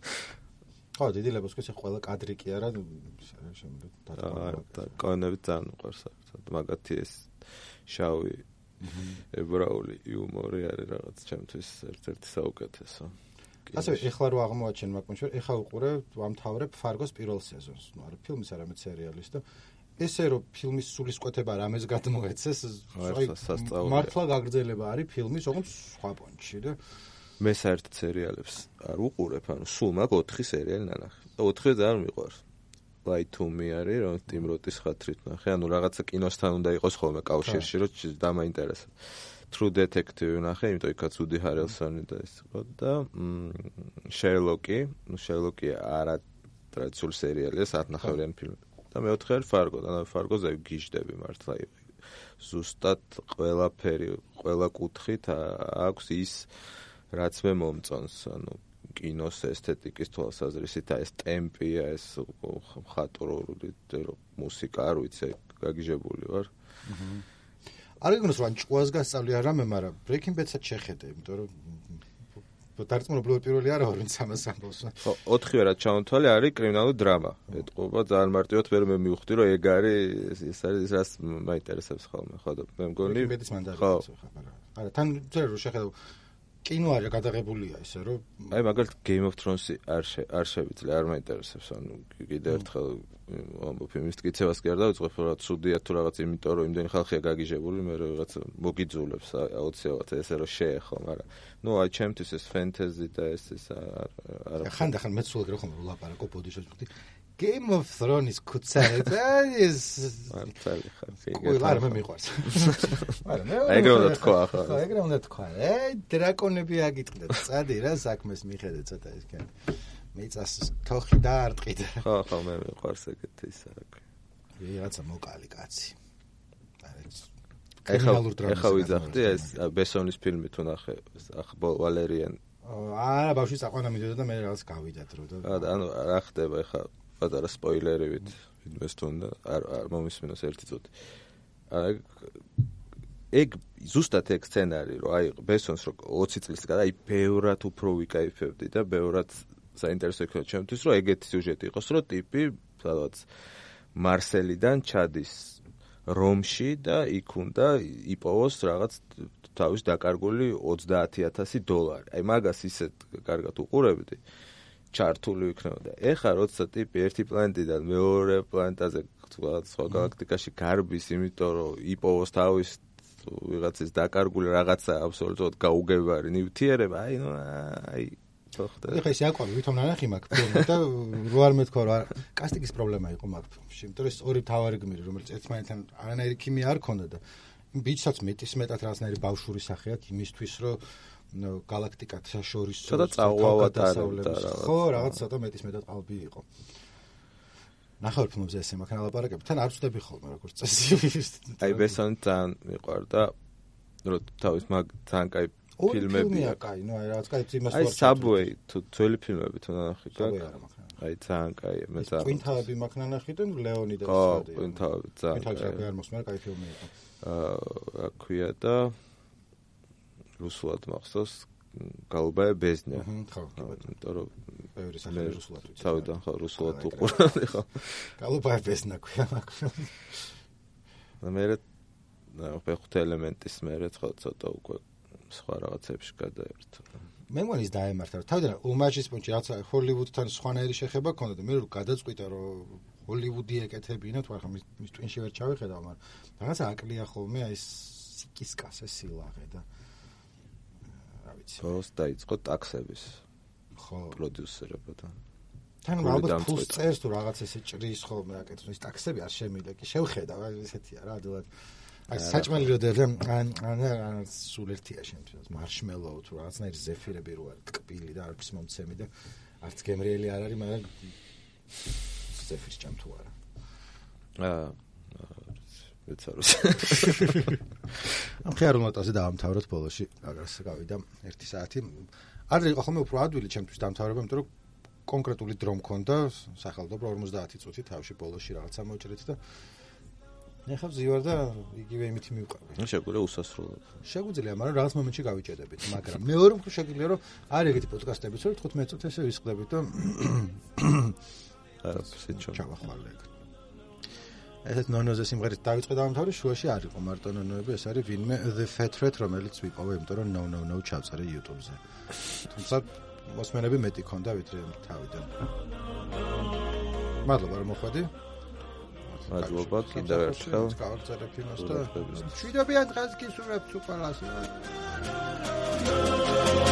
ხო დიდი ლებოვსკი ეს ყველა კადრი კი არა შემდეგ და კონები ძალიან უყვარს მაგათი ეს შავი ებრაული იუმორი არის რაღაც ჩემთვის ერთ-ერთი საუკეთესო. ასე ეხლა რო აღმოაჩენ მაგმოჩვე, ეხლა უყურე ვამთავრებ ფარგოს პირველ სეზონს. ნუ არა ფილმის არამედ სერიალის და ესე რომ ფილმის სულისკვეთება რამეს გადმოეცეს, აი მართლა გაგრძელება არის ფილმის, ოღონდ სხვა პონჩი და მე საერთოდ სერიალებს არ უყურებ, ანუ სულ მაგ ოთხი სერიალი ნანახი. და ოთხი ძალიან მიყვარს. Lie to me არის რომ Tim Roth-ის ხათრით ნახე, ანუ რაღაცა კინოსთან უნდა იყოს ხოლმე კავშირში, რომ დამაინტერესა. True Detective ნახე, იმიტომ იქაც უდი ჰარელსონი და ეს იყო და Sherlock-ი, ну Sherlock-ი არა ტრადიციული სერიალია, საათნახევრიანი ფილმი. და მეოთხე არის Fargo, და Fargo-ზე გიჟდები მართლა. ზუსტად ყველაფერი, ყველა კუთხით აქვს ის რაც მე მომწონს, ანუ კინოს ესთეტიკის თვალსაზრისით ეს ტემპია, ეს მხატვრული მუსიკა, არ ვიცი, გაგიჟებული ვარ. არ გიგონოს რომ ჭუას გასწავლი არა მე, მაგრამ Breaking Bad-საც შეხედე, იმიტომ რომ დარწმუნებული პირველი არა ვარ, ვინც ამას ამბობს. ხო, ოთხივე რაც ჩამოთვალე არის კრიმინალური დრამა. ეტყობა ძალიან მარტივად ვერ მე მივხვდი რომ ეგ არის ეს არის ის რაც მაინტერესებს ხოლმე, ხო და მე მგონი Breaking Bad-ის მანდატი ხო, არა, თან წერე რომ შეხედავ კინო არის გადაღებულია ისე რომ აი მაგალითად Game of Thrones-ი არ არ შევიძლია, არ მაინტერესებს, ანუ კიდე ერთხელ ამბობ იმის ტკიცებას კი არ დავიწყებ, რომ ცუდია თუ რაღაც, იმიტომ რომ იმდენი ხალხია გაგიჟებული, მე რაღაც მოგიძულებს აუცილებლად ესე რომ შეეხო, მაგრამ ნუ აი ჩემთვის ეს fantasy და ეს ეს არ ხანდახან მეც სულ ეგრე ხომ ვლაპარაკო ბოდიშოს ვთქვი Game of Thrones კუცაა ეს მართალი ხარ ყველა არ მე მიყვარს არა მე ეგრე უნდა თქვა ხო ეგრე უნდა თქვა ე დრაკონები აგიტყდა წადი რა საქმეს მიხედე ცოტა ის კენ მეწას თოხი დაარტყით ხო ხო მე მიყვარს ეგეთი საქმე რაღაცა მოკალი კაცი ეხა ეხა ვიძახდი ეს ბესონის ფილმი თუ ნახე ახბო ვალერიან არა ბავშვი საყვანა მიდოდა და მე რაღაც გავიდა დრო და ანუ რა ხდება ეხა პატარა სპოილერებით ვინმეს თუნდა არ არ მომისმინოს ერთი წუთი ეგ ზუსტად ეგ სცენარი რომ აი ბესონს რო ოცი წლის გადა აი ბევრად უფრო ვიკაიფებდი და ბევრად საინტერესო იქნება ჩემთვის რომ ეგეთი სიუჟეტი იყოს რომ ტიპი სადაც მარსელიდან ჩადის რომში და იქ უნდა იპოვოს რაღაც თავის დაკარგული ოცდაათი ათასი დოლარი. აი მაგას ისეთ კარგად უყურებდი. ჩართული იქნებოდა. ეხა როცა ტიპი ერთი პლანეტიდან მეორე პლანეტაზე სხვა სხვა გალაქტიკაში გარბის, იმიტომ რომ იპოვოს თავის ვიღაცის დაკარგული რაღაცა აბსოლუტურად გაუგებარი ნივთიერება, აი ნუ აი ხოხდა. ეხლა ეს აკვარი ვითომ ნანახი მაქვს ფილმი და რო არ მეთქვა რა კასტინგის პრობლემა იყო მაგ ფილმში, იმიტომ რომ ეს ორი თავარი გმირი, რომელიც ერთმანეთთან არანაირი ქიმია არ ქონდა და ბიჭსაც მეტის მეტად რაღაცნაირი ბავშვური სახე აქვს იმისთვის, რომ galaktikat შორის ცოტა წაუავატარებდა რაღაც. ხო, რაღაც ცოტა მეტის მეტად ყალბი იყო. ნახევარ ფილმზე ესე მაგან ალაპარაკებ, თან არ ვწდები ხოლმე როგორც წესი. აი ბესონი ძალიან მიყვარდა, რომ თავის მაგ ძალიან კაი ფილმებია. კაი, ნუ აი რაღაც კაი იმას აი Subway თუ ძველი ფილმები თუ ნახე Subway გაქვს. არა მაგრამ. აი ძალიან კაი, მე ძალიან. კვინთავები მაგ ნახე და ლეონი და ხო, კვინთავები ძალიან. კვინთავები არ მოსმარ, კაი ფილმი იყო. აა, აქვია და რუსულად მახსოვს გალუბაე ბეზნია. ხო, იმიტომ რომ ბევრი სახელი რუსულად ვიცი. თავიდან ხო რუსულად უყურებდი ხო. გალუბაე ბეზნა ქვია მაგ. და მე მეხუთე ელემენტის მერე ცოტა უკვე სხვა რაღაცებში გადაერთო. მე მგონი ის დაემართა, რომ თავიდან უმაჯის პონჩი რაც ჰოლივუდთან სხვანაირი შეხება ჰქონდა და მე რომ გადაწყვიტა რომ ჰოლივუდი ეკეთებინა, თუ ახლა მის ტვინში ვერ ჩავიხედავ, მაგრამ რაღაცა აკლია ხოლმე აი ეს სიკისკას ეს სილაღე და რა ვიცი. ბოლოს დაიწყო ტაქსების ხო პროდიუსერობა და თან ალბათ ფულს წერს თუ რაღაც ესე ჭრის ხოლმე აკეთებს ის ტაქსები არ შემიძლია კი შევხედავ აი ესეთია რა ადვილად აი საჭმელი რო დევდა ან ან სულ ერთია შემთხვევით მარშმელოუ თუ რაღაცნაირი ზეფირები რო არის ტკბილი და არც მომცემი და არც გემრიელი არ არის მაგრამ ზეფირს ჭამ თუ არა აა ეცაროს ამ ხეარ ნოტაზე დაამთავროთ ბოლოში აგრას გავიდა ერთი საათი ადრე იყო ხოლმე უფრო ადვილი ჩემთვის დამთავრება იმიტომ რომ კონკრეტული დრო მქონდა სახელმწიფო ორმოცდაათი წუთი თავში ბოლოში რაღაცა მოჭრეთ და ეხლა ვზივარ და იგივე იმით მივყავი. შეგვიძლია უსასრულოდ. შეგვიძლია, მაგრამ რაღაც მომენტში გავიჭედებით, მაგრამ მეორე მხრივ შეგვიძლია რომ არის ეგეთი პოდკასტებიც, რომ თხუთმეტ წუთს ესე ვისყდებით და არა, სიჩო. ჩავახვალე. ესეთ ნონოზე სიმღერით დავიწყე დამთავრე, შუაში არ იყო მარტო ნონოები, ეს არის ვინმე The Fat Rat, რომელიც ვიპოვე, იმიტომ რომ no no no ჩავწერე YouTube-ზე. თუმცა მოსმენები მეტი ქონდა ვიდრე თავიდან. მადლობა რომ მოხვედი. მადლობა კიდევ ერთხელ. გავაგზავნებ იმას და შვიდობიან დღეს გისურვებთ უყურას.